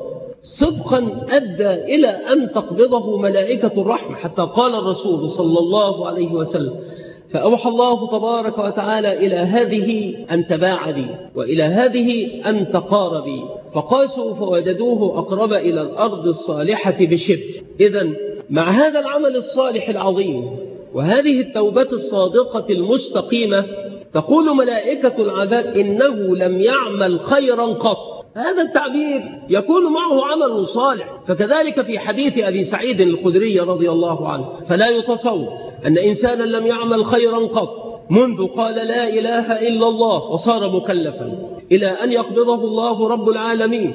صدقا أدى إلى أن تقبضه ملائكة الرحمة، حتى قال الرسول صلى الله عليه وسلم: فأوحى الله تبارك وتعالى إلى هذه أن تباعدي وإلى هذه أن تقاربي، فقاسوا فوجدوه أقرب إلى الأرض الصالحة بشبر. إذن مع هذا العمل الصالح العظيم وهذه التوبة الصادقة المستقيمة تقول ملائكة العذاب: إنه لم يعمل خيرا قط. هذا التعبير يكون معه عمل صالح. فكذلك في حديث أبي سعيد الخدري رضي الله عنه: فلا يتصور أن إنسانا لم يعمل خيرا قط منذ قال لا إله إلا الله وصار مكلفا إلى أن يقبضه الله رب العالمين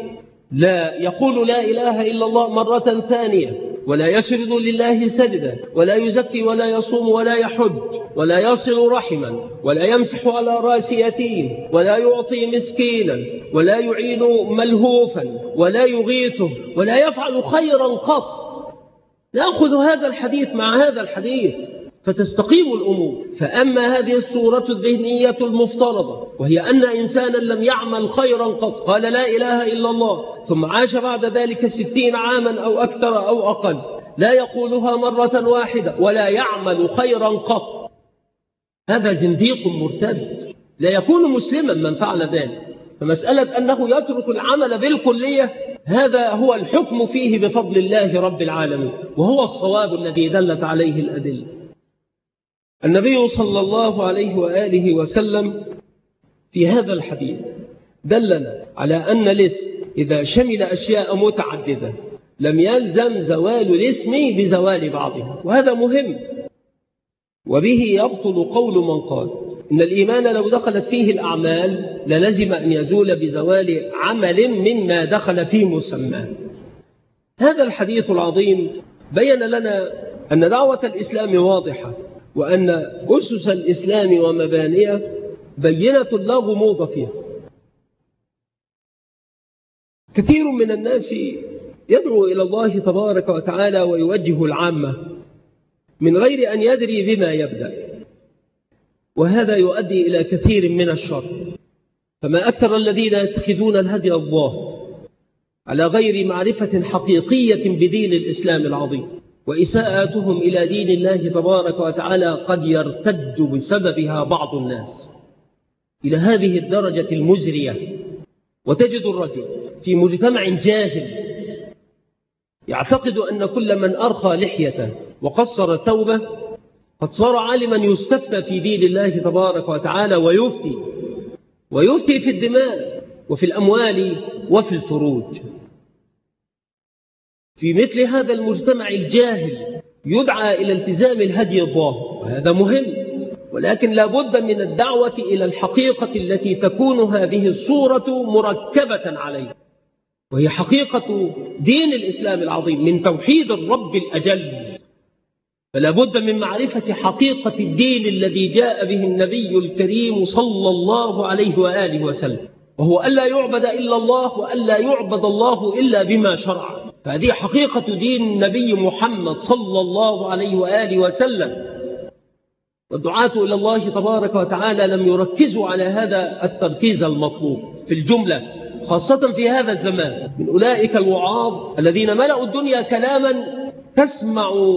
لا يقول لا إله إلا الله مرة ثانية، ولا يسجد لله سجدا، ولا يزكي ولا يصوم ولا يحج ولا يصل رحما، ولا يمسح على رأس يتيم، ولا يعطي مسكينا، ولا يعين ملهوفا، ولا يغيثه، ولا يفعل خيرا قط. نأخذ هذا الحديث مع هذا الحديث فتستقيم الأمور. فأما هذه الصورة الذهنية المفترضة وهي أن إنسانا لم يعمل خيرا قط قال لا إله إلا الله ثم عاش بعد ذلك 60 عاما أو أكثر أو أقل لا يقولها مرة واحدة ولا يعمل خيرا قط، هذا زنديق مرتد، لا يكون مسلما من فعل ذلك. فمسألة أنه يترك العمل بالكلية هذا هو الحكم فيه بفضل الله رب العالمين، وهو الصواب الذي دلت عليه الأدلة. النبي صلى الله عليه وآله وسلم في هذا الحديث دلنا على أن الاسم إذا شمل أشياء متعددة لم يلزم زوال الاسم بزوال بعضها، وهذا مهم. وبه يبطل قول من قال إن الإيمان لو دخلت فيه الأعمال للزم أن يزول بزوال عمل مما دخل في مسماه. هذا الحديث العظيم بين لنا أن دعوة الإسلام واضحة، وأن أسس الإسلام ومبانيه بينة لا غموض فيها. كثير من الناس يدعو إلى الله تبارك وتعالى ويوجه العامة من غير أن يدري بما يبدأ، وهذا يؤدي إلى كثير من الشر. فما أكثر الذين يتخذون الهدي الله على غير معرفة حقيقية بدين الإسلام العظيم، وإساءتهم إلى دين الله تبارك وتعالى قد يرتد بسببها بعض الناس إلى هذه الدرجة المزرية. وتجد الرجل في مجتمع جاهل يعتقد أن كل من أرخى لحيته وقصر ثوبه قد صار عالما يستفتى في دين الله تبارك وتعالى ويفتي في الدماء وفي الأموال وفي الفروج. في مثل هذا المجتمع الجاهل يدعى إلى التزام الهدي الظاهر، وهذا مهم، ولكن لا بد من الدعوة إلى الحقيقة التي تكون هذه الصورة مركبة عليه، وهي حقيقة دين الإسلام العظيم من توحيد الرب الأجل. فلا بد من معرفة حقيقة الدين الذي جاء به النبي الكريم صلى الله عليه وآله وسلم، وهو ألا يعبد إلا الله وألا يعبد الله إلا بما شرع. فهذه حقيقة دين النبي محمد صلى الله عليه وآله وسلم. والدعاة إلى الله تبارك وتعالى لم يركزوا على هذا التركيز المطلوب في الجملة، خاصة في هذا الزمان، من أولئك الوعاظ الذين ملأوا الدنيا كلاما تسمع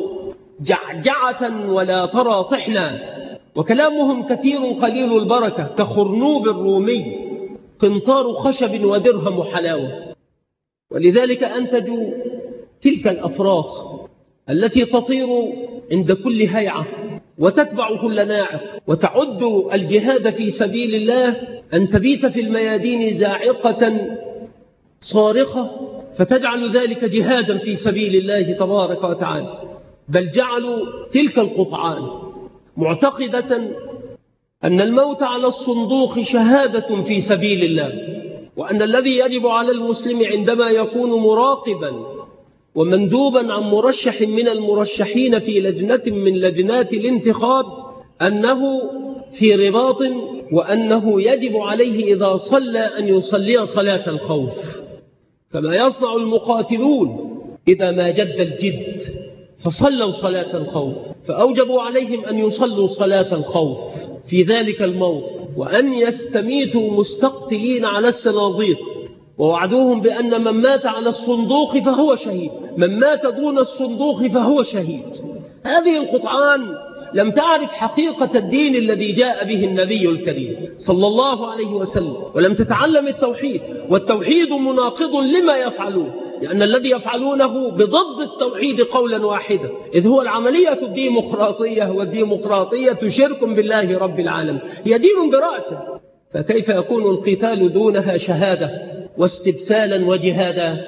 جعجعة ولا ترى طحنا، وكلامهم كثير قليل البركة كخرنوب الرومي، قنطار خشب ودرهم حلاوة. ولذلك أنتجوا تلك الأفراخ التي تطير عند كل هيعة وتتبع كل ناعق، وتعد الجهاد في سبيل الله أن تبيت في الميادين زاعقة صارخة، فتجعل ذلك جهادا في سبيل الله تبارك وتعالى. بل جعلوا تلك القطعان معتقدة أن الموت على الصندوق شهادة في سبيل الله، وأن الذي يجب على المسلم عندما يكون مراقبا ومندوبا عن مرشح من المرشحين في لجنة من لجنات الانتخاب أنه في رباط، وأنه يجب عليه إذا صلى أن يصلي صلاة الخوف، كما يصنع المقاتلون إذا ما جد الجد فصلوا صلاة الخوف، فأوجبوا عليهم أن يصلوا صلاة الخوف في ذلك الموت، وأن يستميتوا مستقتلين على الصناديق، ووعدوهم بأن من مات على الصندوق فهو شهيد، من مات دون الصندوق فهو شهيد. هذه القطعان لم تعرف حقيقة الدين الذي جاء به النبي الكريم صلى الله عليه وسلم، ولم تتعلم التوحيد، والتوحيد مناقض لما يفعلون، لأن الذي يفعلونه بضد التوحيد قولا واحدا، إذ هو العملية الديمقراطية، والديمقراطية شرك بالله رب العالمين، هي دين برأسه، فكيف يكون القتال دونها شهادة واستبسالا وجهادا؟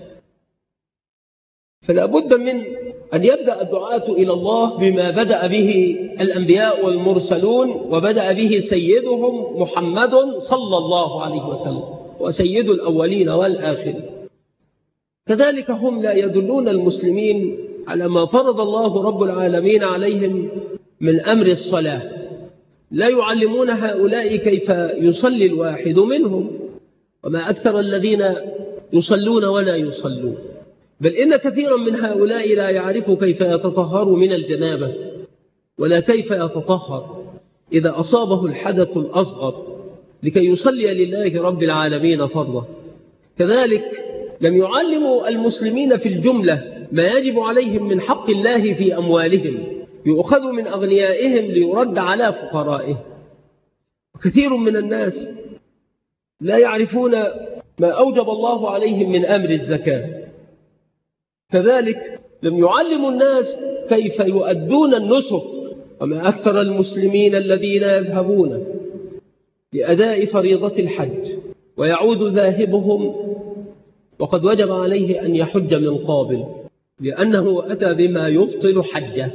فلا بد من أن يبدأ الدعاة إلى الله بما بدأ به الأنبياء والمرسلون، وبدأ به سيدهم محمد صلى الله عليه وسلم وسيد الأولين والآخرين. كذلك هم لا يدلون المسلمين على ما فرض الله رب العالمين عليهم من أمر الصلاة، لا يعلمون هؤلاء كيف يصلي الواحد منهم، وما أكثر الذين يصلون ولا يصلون، بل إن كثيرا من هؤلاء لا يعرف كيف يتطهر من الجنابة، ولا كيف يتطهر إذا أصابه الحدث الأصغر لكي يصلي لله رب العالمين فرضا. كذلك لم يعلموا المسلمين في الجملة ما يجب عليهم من حق الله في أموالهم، يؤخذ من أغنيائهم ليرد على فقرائهم. وكثير من الناس لا يعرفون ما أوجب الله عليهم من أمر الزكاة. كذلك لم يعلموا الناس كيف يؤدون النسك، وما أكثر المسلمين الذين يذهبون لأداء فريضة الحج ويعود ذاهبهم وقد وجب عليه أن يحج من قابل، لأنه أتى بما يبطل حجه،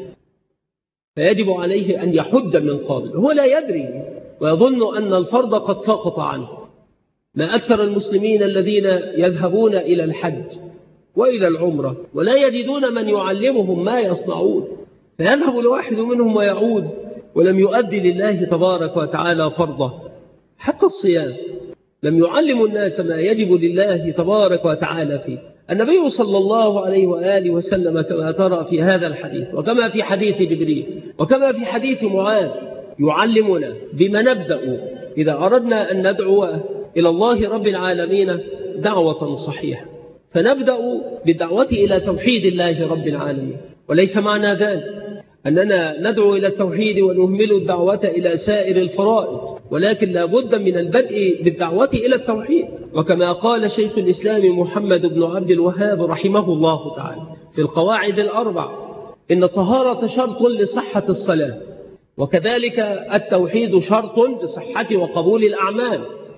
فيجب عليه أن يحج من قابل. هو لا يدري ويظن أن الفرض قد سقط عنه. ما أكثر المسلمين الذين يذهبون إلى الحج وإلى العمرة ولا يجدون من يعلمهم ما يصنعون، فيذهب الواحد منهم ويعود ولم يؤدي لله تبارك وتعالى فرضه. حتى الصيام لم يعلم الناس ما يجب لله تبارك وتعالى فيه. النبي صلى الله عليه وآله وسلم كما ترى في هذا الحديث وكما في حديث جبريل وكما في حديث معاذ يعلمنا بما نبدأ إذا أردنا أن ندعو إلى الله رب العالمين دعوة صحيحة. فنبدأ بالدعوة إلى توحيد الله رب العالمين، وليس معنى ذلك أننا ندعو إلى التوحيد ونهمل الدعوة إلى سائر الفرائض، ولكن لا بد من البدء بالدعوة إلى التوحيد. وكما قال شيخ الإسلام محمد بن عبد الوهاب رحمه الله تعالى في القواعد الأربع: إن الطهارة شرط لصحة الصلاة، وكذلك التوحيد شرط لصحة وقبول الأعمال.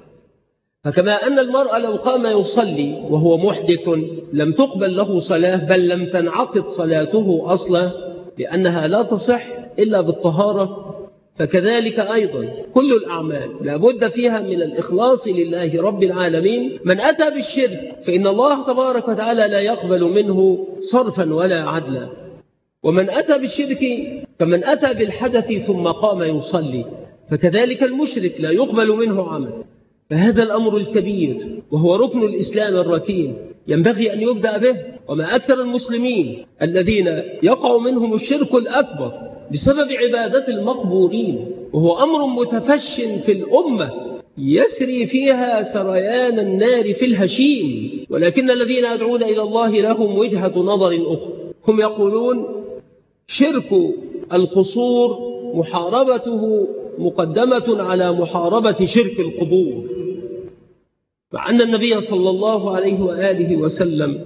فكما أن المرء لو قام يصلي وهو محدث لم تقبل له صلاة، بل لم تنعقد صلاته أصلا لأنها لا تصح إلا بالطهارة، فكذلك أيضا كل الأعمال لا بد فيها من الإخلاص لله رب العالمين. من أتى بالشرك فإن الله تبارك وتعالى لا يقبل منه صرفا ولا عدلا. ومن أتى بالشرك كمن أتى بالحدث ثم قام يصلي، فكذلك المشرك لا يقبل منه عمل. فهذا الأمر الكبير وهو ركن الإسلام الركين ينبغي أن يبدأ به. وما أكثر المسلمين الذين يقع منهم الشرك الأكبر بسبب عبادة المقبورين، وهو أمر متفش في الأمة يسري فيها سريان النار في الهشيم. ولكن الذين يدعون إلى الله لهم وجهة نظر أخرى. هم يقولون شرك القصور محاربته مقدمة على محاربة شرك القبور، مع أن النبي صلى الله عليه وآله وسلم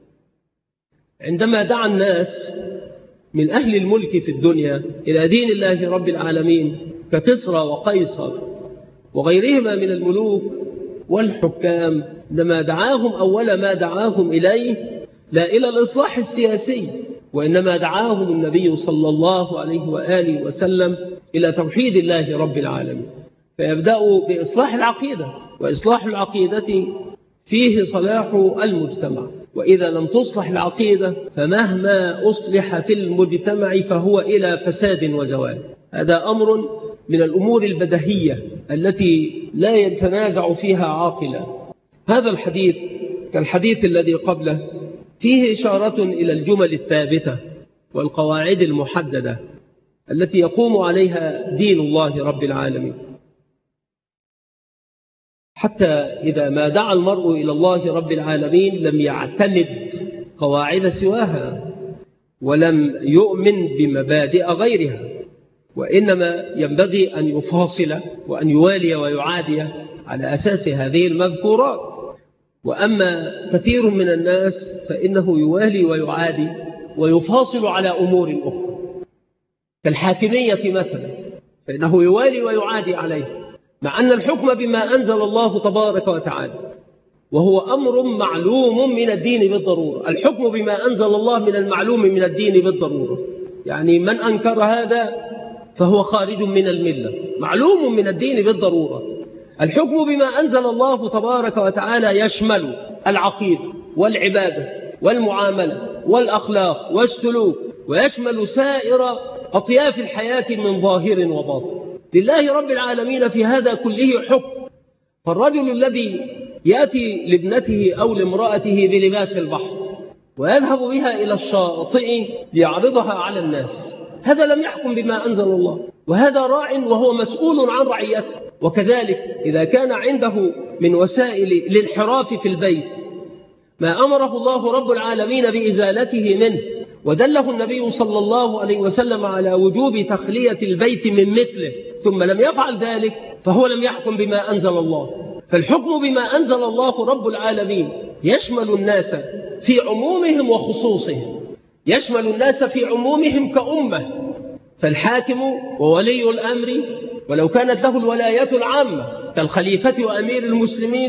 عندما دعا الناس من أهل الملك في الدنيا إلى دين الله رب العالمين ككسرى وقيصر وغيرهما من الملوك والحكام، عندما دعاهم أول ما دعاهم إليه لا إلى الإصلاح السياسي، وإنما دعاهم النبي صلى الله عليه وآله وسلم إلى توحيد الله رب العالمين. فيبدأ بإصلاح العقيدة، وإصلاح العقيدة فيه صلاح المجتمع. وإذا لم تصلح العقيدة فمهما أصلح في المجتمع فهو إلى فساد وزوال. هذا أمر من الأمور البديهية التي لا يتنازع فيها عاقلا. هذا الحديث كالحديث الذي قبله فيه إشارة إلى الجمل الثابتة والقواعد المحددة التي يقوم عليها دين الله رب العالمين، حتى إذا ما دعا المرء إلى الله رب العالمين لم يعتمد قواعد سواها ولم يؤمن بمبادئ غيرها، وإنما ينبغي أن يفاصل وأن يوالي ويعادي على أساس هذه المذكورات. وأما كثير من الناس فإنه يوالي ويعادي ويفاصل على أمور أخرى كالحاكمية مثلا، فإنه يوالي ويعادي عليه، مع أن الحكم بما أنزل الله تبارك وتعالى وهو أمر معلوم من الدين بالضرورة. الحكم بما أنزل الله من المعلوم من الدين بالضرورة، يعني من أنكر هذا فهو خارج من الملة، معلوم من الدين بالضرورة. الحكم بما أنزل الله تبارك وتعالى يشمل العقيدة والعبادة والمعاملة والأخلاق والسلوك، ويشمل سائر أطياف الحياة من ظاهر وباطن. لله رب العالمين في هذا كله حكم. فالرجل الذي يأتي لابنته أو لامرأته بلباس البحر ويذهب بها إلى الشاطئ ليعرضها على الناس، هذا لم يحكم بما أنزل الله، وهذا راع وهو مسؤول عن رعيته. وكذلك إذا كان عنده من وسائل الانحراف في البيت ما أمره الله رب العالمين بإزالته منه، ودله النبي صلى الله عليه وسلم على وجوب تخلية البيت من مثله، ثم لم يفعل ذلك فهو لم يحكم بما أنزل الله. فالحكم بما أنزل الله رب العالمين يشمل الناس في عمومهم وخصوصهم، يشمل الناس في عمومهم كأمة. فالحاكم وولي الأمر ولو كانت له الولايات العامة كالخليفة وأمير المسلمين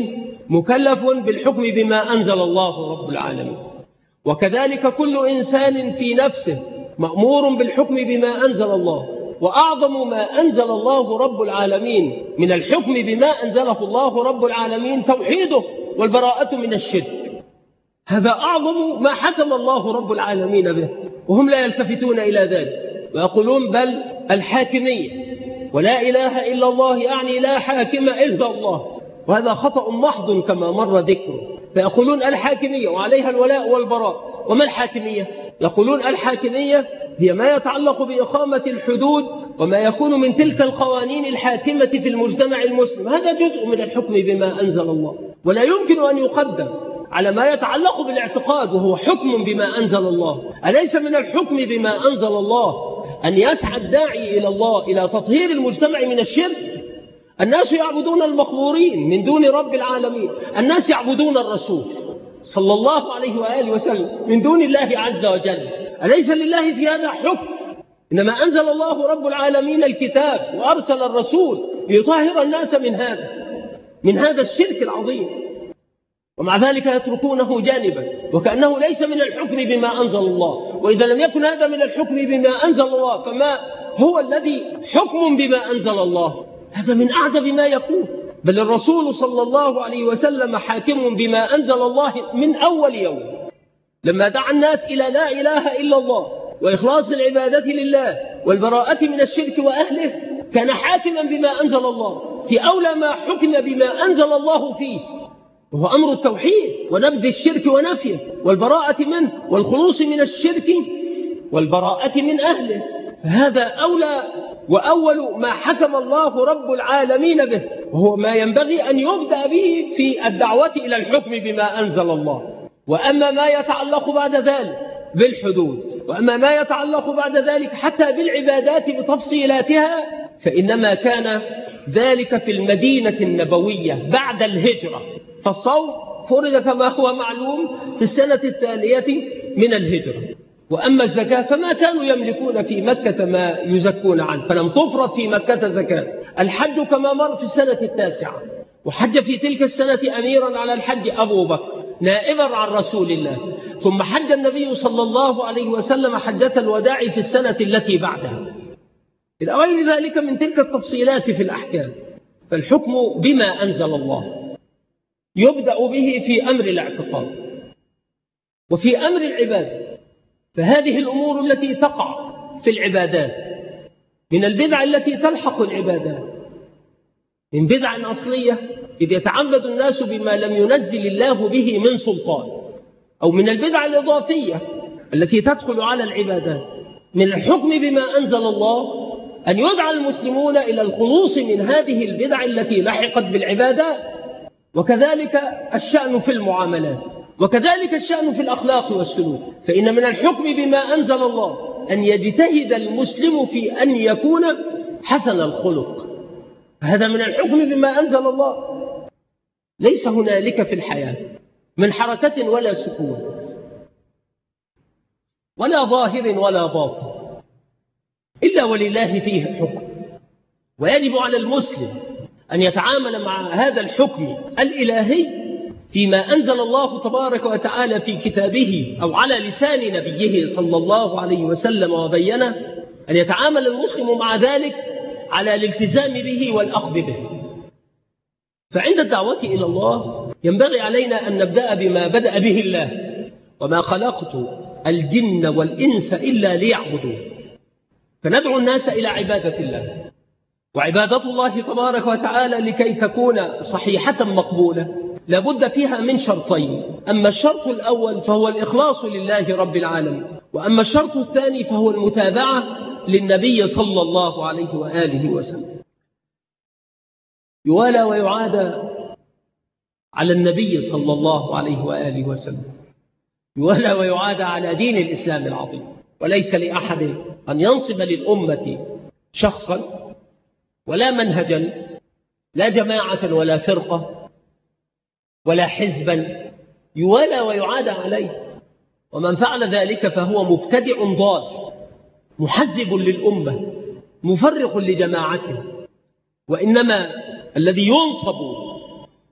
مكلف بالحكم بما أنزل الله رب العالمين. وكذلك كل إنسان في نفسه مأمور بالحكم بما أنزل الله. وأعظم ما أنزل الله رب العالمين من الحكم بما أنزله الله رب العالمين توحيده والبراءة من الشرك. هذا أعظم ما حكم الله رب العالمين به، وهم لا يلتفتون إلى ذلك ويقولون بل الحاكمية، ولا إله إلا الله يعني لا حاكم إلا الله، وهذا خطأ محض كما مر ذكره. فيقولون الحاكمية وعليها الولاء والبراء. وما الحاكمية؟ يقولون الحاكمية هي ما يتعلق بإقامة الحدود وما يكون من تلك القوانين الحاكمة في المجتمع المسلم. هذا جزء من الحكم بما أنزل الله، ولا يمكن أن يقدم على ما يتعلق بالاعتقاد وهو حكم بما أنزل الله. أليس من الحكم بما أنزل الله أن يسعى الداعي إلى الله إلى تطهير المجتمع من الشرك؟ الناس يعبدون المقبورين من دون رب العالمين، الناس يعبدون الرسول صلى الله عليه وآله وسلم من دون الله عز وجل. أليس لله في هذا حكم؟ إنما أنزل الله رب العالمين الكتاب وأرسل الرسول ليطهر الناس من هذا الشرك العظيم، ومع ذلك يتركونه جانبا وكأنه ليس من الحكم بما أنزل الله. وإذا لم يكن هذا من الحكم بما أنزل الله فما هو الذي حكم بما أنزل الله؟ هذا من أعجب ما يكون. بل الرسول صلى الله عليه وسلم حاكم بما أنزل الله من أول يوم، لما دعا الناس إلى لا إله إلا الله وإخلاص العبادة لله والبراءة من الشرك وأهله، كان حاكما بما أنزل الله في أولى ما حكم بما أنزل الله فيه، وهو أمر التوحيد ونبذ الشرك ونفيه والبراءة منه والخلوص من الشرك والبراءة من أهله. فهذا أولى وأول ما حكم الله رب العالمين به، وهو ما ينبغي أن يبدأ به في الدعوة إلى الحكم بما أنزل الله. وأما ما يتعلق بعد ذلك بالحدود، وأما ما يتعلق بعد ذلك حتى بالعبادات بتفصيلاتها، فإنما كان ذلك في المدينة النبوية بعد الهجرة. فالصوم فرض كما هو معلوم في السنة الثانية من الهجرة. وأما الزكاة فما كانوا يملكون في مكة ما يزكون عنه، فلم تفرض في مكة زكاة. الحج كما مر في السنة التاسعة، وحج في تلك السنة أميرا على الحج أبو بكر نائبا عن رسول الله، ثم حج النبي صلى الله عليه وسلم حجة الوداع في السنة التي بعدها، إلى غير ذلك من تلك التفصيلات في الأحكام. فالحكم بما أنزل الله يبدأ به في أمر الاعتقاد وفي أمر العبادة. فهذه الأمور التي تقع في العبادات من البدع التي تلحق العبادات، من بدع أصلية إذ يتعبد الناس بما لم ينزل الله به من سلطان، أو من البدع الإضافية التي تدخل على العبادات. من الحكم بما أنزل الله أن يدعى المسلمون إلى الخلوص من هذه البدع التي لحقت بالعبادات. وكذلك الشأن في المعاملات، وكذلك الشأن في الأخلاق والسلوك. فإن من الحكم بما أنزل الله أن يجتهد المسلم في أن يكون حسن الخلق. هذا من الحكم بما أنزل الله. ليس هنالك في الحياة من حركة ولا سكون ولا ظاهر ولا باطن إلا ولله فيه حكم، ويجب على المسلم أن يتعامل مع هذا الحكم الإلهي فيما أنزل الله تبارك وتعالى في كتابه أو على لسان نبيه صلى الله عليه وسلم وبينه، أن يتعامل المسلم مع ذلك على الالتزام به والأخذ به. فعند الدعوة إلى الله ينبغي علينا أن نبدأ بما بدأ به الله: وما خلقت الجن والإنس إلا ليعبدون. فندعو الناس إلى عبادة الله، وعبادة الله تبارك وتعالى لكي تكون صحيحة مقبولة لابد فيها من شرطين: أما الشرط الأول فهو الإخلاص لله رب العالمين، وأما الشرط الثاني فهو المتابعة للنبي صلى الله عليه وآله وسلم. يوالى ويعادى على النبي صلى الله عليه وآله وسلم، يوالى ويعادى على دين الإسلام العظيم. وليس لأحد أن ينصب للأمة شخصا ولا منهجا، لا جماعة ولا فرقة ولا حزبا، يوالى ويعادى عليه. ومن فعل ذلك فهو مبتدع ضال محزب للأمة مفرق لجماعته. وإنما الذي ينصب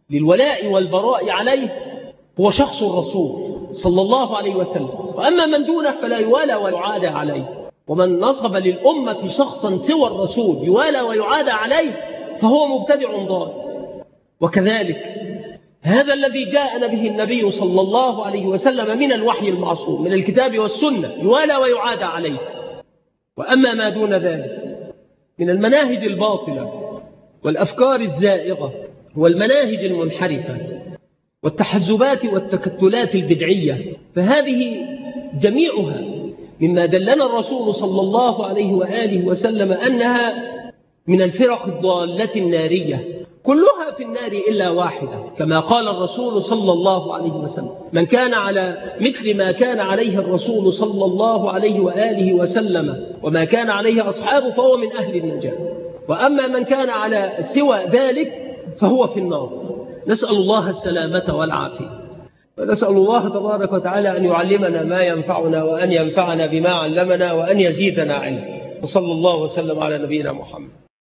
للولاء والبراء عليه هو شخص الرسول صلى الله عليه وسلم، وأما من دونه فلا يوالى ويعادى عليه. ومن نصب للأمة شخصا سوى الرسول يوالى ويعادى عليه فهو مبتدع ضال. وكذلك هذا الذي جاءنا به النبي صلى الله عليه وسلم من الوحي المعصوم من الكتاب والسنة يوالى ويعادى عليه. وأما ما دون ذلك من المناهج الباطلة والأفكار الزائغة والمناهج المنحرفة والتحزبات والتكتلات البدعية فهذه جميعها مما دلنا الرسول صلى الله عليه وآله وسلم أنها من الفرق الضالة النارية، كلها في النار إلا واحدة، كما قال الرسول صلى الله عليه وسلم: من كان على مثل ما كان عليه الرسول صلى الله عليه وآله وسلم وما كان عليه أصحابه فهو من أهل النجاة، وأما من كان على سوى ذلك فهو في النار. نسأل الله السلامة والعافية، ونسأل الله تبارك وتعالى أن يعلمنا ما ينفعنا وأن ينفعنا بما علمنا وأن يزيدنا علما. وصلى الله وسلم على نبينا محمد.